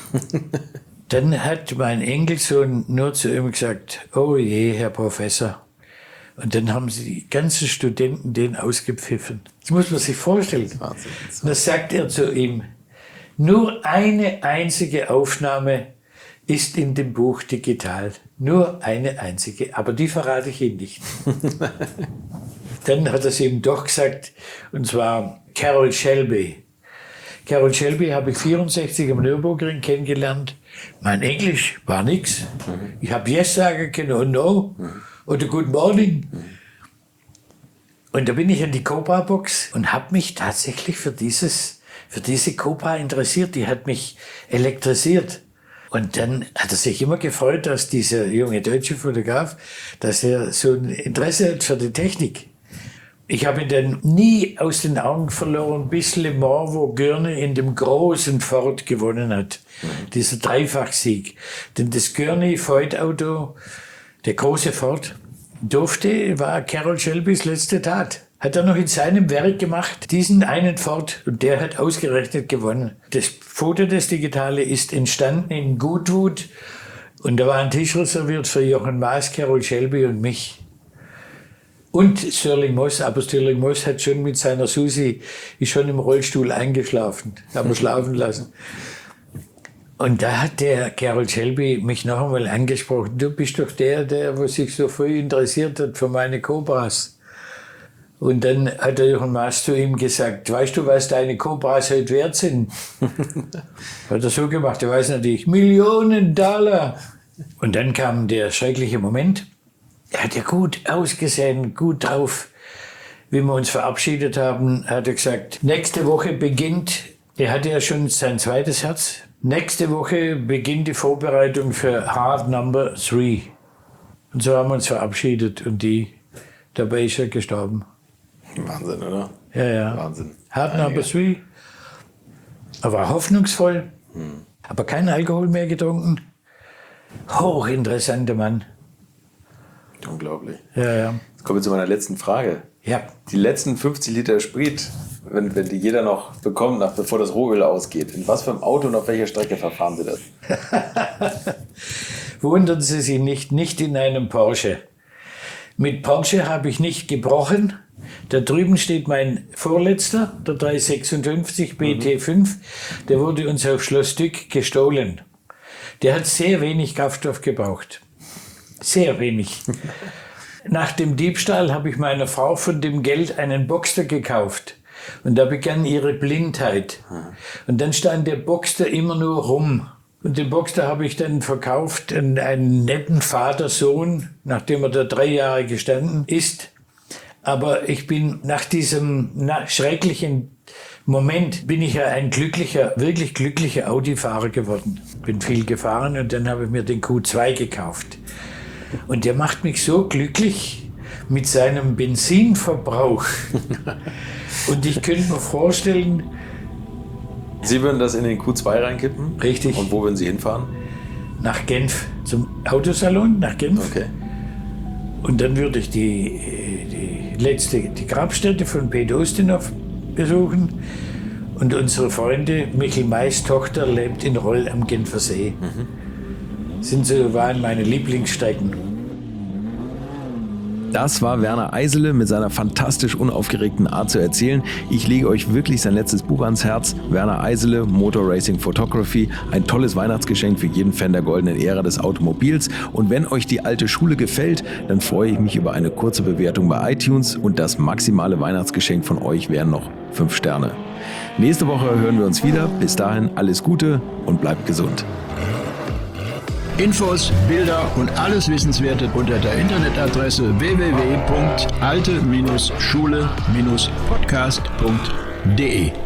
Dann hat mein Enkelsohn nur zu ihm gesagt, oh je, Herr Professor. Und dann haben die ganzen Studenten den ausgepfiffen. Das muss man sich vorstellen. Wahnsinn. Und dann sagt er zu ihm, nur eine einzige Aufnahme ist in dem Buch digital. Nur eine einzige, aber die verrate ich Ihnen nicht. Dann hat er es ihm doch gesagt, und zwar Carroll Shelby. Carroll Shelby habe ich 64 am Nürburgring kennengelernt. Mein Englisch war nix. Ich habe Yes sagen können und No oder Good Morning. Und da bin ich in die Cobra-Box und habe mich tatsächlich für diese Cobra interessiert. Die hat mich elektrisiert. Und dann hat er sich immer gefreut, dass dieser junge deutsche Fotograf, dass er so ein Interesse hat für die Technik. Ich habe ihn dann nie aus den Augen verloren, bis Le Mans, wo Gurney in dem großen Ford gewonnen hat. Dieser Dreifachsieg. Denn das Gurney-Ford-Auto, der große Ford, war Carroll Shelbys letzte Tat. Hat er noch in seinem Werk gemacht, diesen einen Ford, und der hat ausgerechnet gewonnen. Das Foto, das Digitale, ist entstanden in Goodwood und da war ein Tisch reserviert für Jochen Maas, Carroll Shelby und mich. Und Stirling Moss, aber Stirling Moss hat schon mit seiner Susi, ist schon im Rollstuhl eingeschlafen, haben wir schlafen lassen. Und da hat der Carroll Shelby mich noch einmal angesprochen, du bist doch der sich so früh interessiert hat für meine Cobras. Und dann hat der Jochen Maas zu ihm gesagt, weißt du, was deine Cobras heute wert sind? Hat er so gemacht, er weiß natürlich, $Millionen. Und dann kam der schreckliche Moment. Er hat ja gut ausgesehen, gut drauf. Wie wir uns verabschiedet haben, hat er gesagt, nächste Woche beginnt, er hatte ja schon sein zweites Herz, nächste Woche beginnt die Vorbereitung für Hard Number 3. Und so haben wir uns verabschiedet und dabei ist er gestorben. Wahnsinn, oder? Ja. Wahnsinn. Hard Number 3. Er war hoffnungsvoll, aber kein Alkohol mehr getrunken. Hochinteressanter Mann. Unglaublich. Ja. Jetzt kommen wir zu meiner letzten Frage. Ja. Die letzten 50 Liter Sprit, wenn die jeder noch bekommt, bevor das Rohöl ausgeht, in was für einem Auto und auf welcher Strecke verfahren Sie das? Wundern Sie sich nicht in einem Porsche. Mit Porsche habe ich nicht gebrochen. Da drüben steht mein vorletzter, der 356 BT5. Der wurde uns auf Schloss Dück gestohlen. Der hat sehr wenig Kraftstoff gebraucht. Sehr wenig. Nach dem Diebstahl habe ich meiner Frau von dem Geld einen Boxster gekauft. Und da begann ihre Blindheit. Und dann stand der Boxster immer nur rum. Und den Boxster habe ich dann verkauft an einen netten Vater-Sohn, nachdem er da 3 Jahre gestanden ist. Aber ich bin nach diesem schrecklichen Moment, bin ich ja ein wirklich glücklicher Audi-Fahrer geworden. Bin viel gefahren und dann habe ich mir den Q2 gekauft. Und der macht mich so glücklich mit seinem Benzinverbrauch. Und ich könnte mir vorstellen... Sie würden das in den Q2 reinkippen? Richtig. Und wo würden Sie hinfahren? Nach Genf, zum Autosalon nach Genf. Okay. Und dann würde ich die Grabstätte von Peter Ustinov besuchen. Und unsere Freunde, Michel Mays Tochter, lebt in Roll am Genfer See. Waren meine Lieblingsstrecken. Das war Werner Eisele mit seiner fantastisch unaufgeregten Art zu erzählen. Ich lege euch wirklich sein letztes Buch ans Herz. Werner Eisele, Motor Racing Photography. Ein tolles Weihnachtsgeschenk für jeden Fan der goldenen Ära des Automobils. Und wenn euch die alte Schule gefällt, dann freue ich mich über eine kurze Bewertung bei iTunes. Und das maximale Weihnachtsgeschenk von euch wären noch 5 Sterne. Nächste Woche hören wir uns wieder. Bis dahin alles Gute und bleibt gesund. Infos, Bilder und alles Wissenswerte unter der Internetadresse www.alte-schule-podcast.de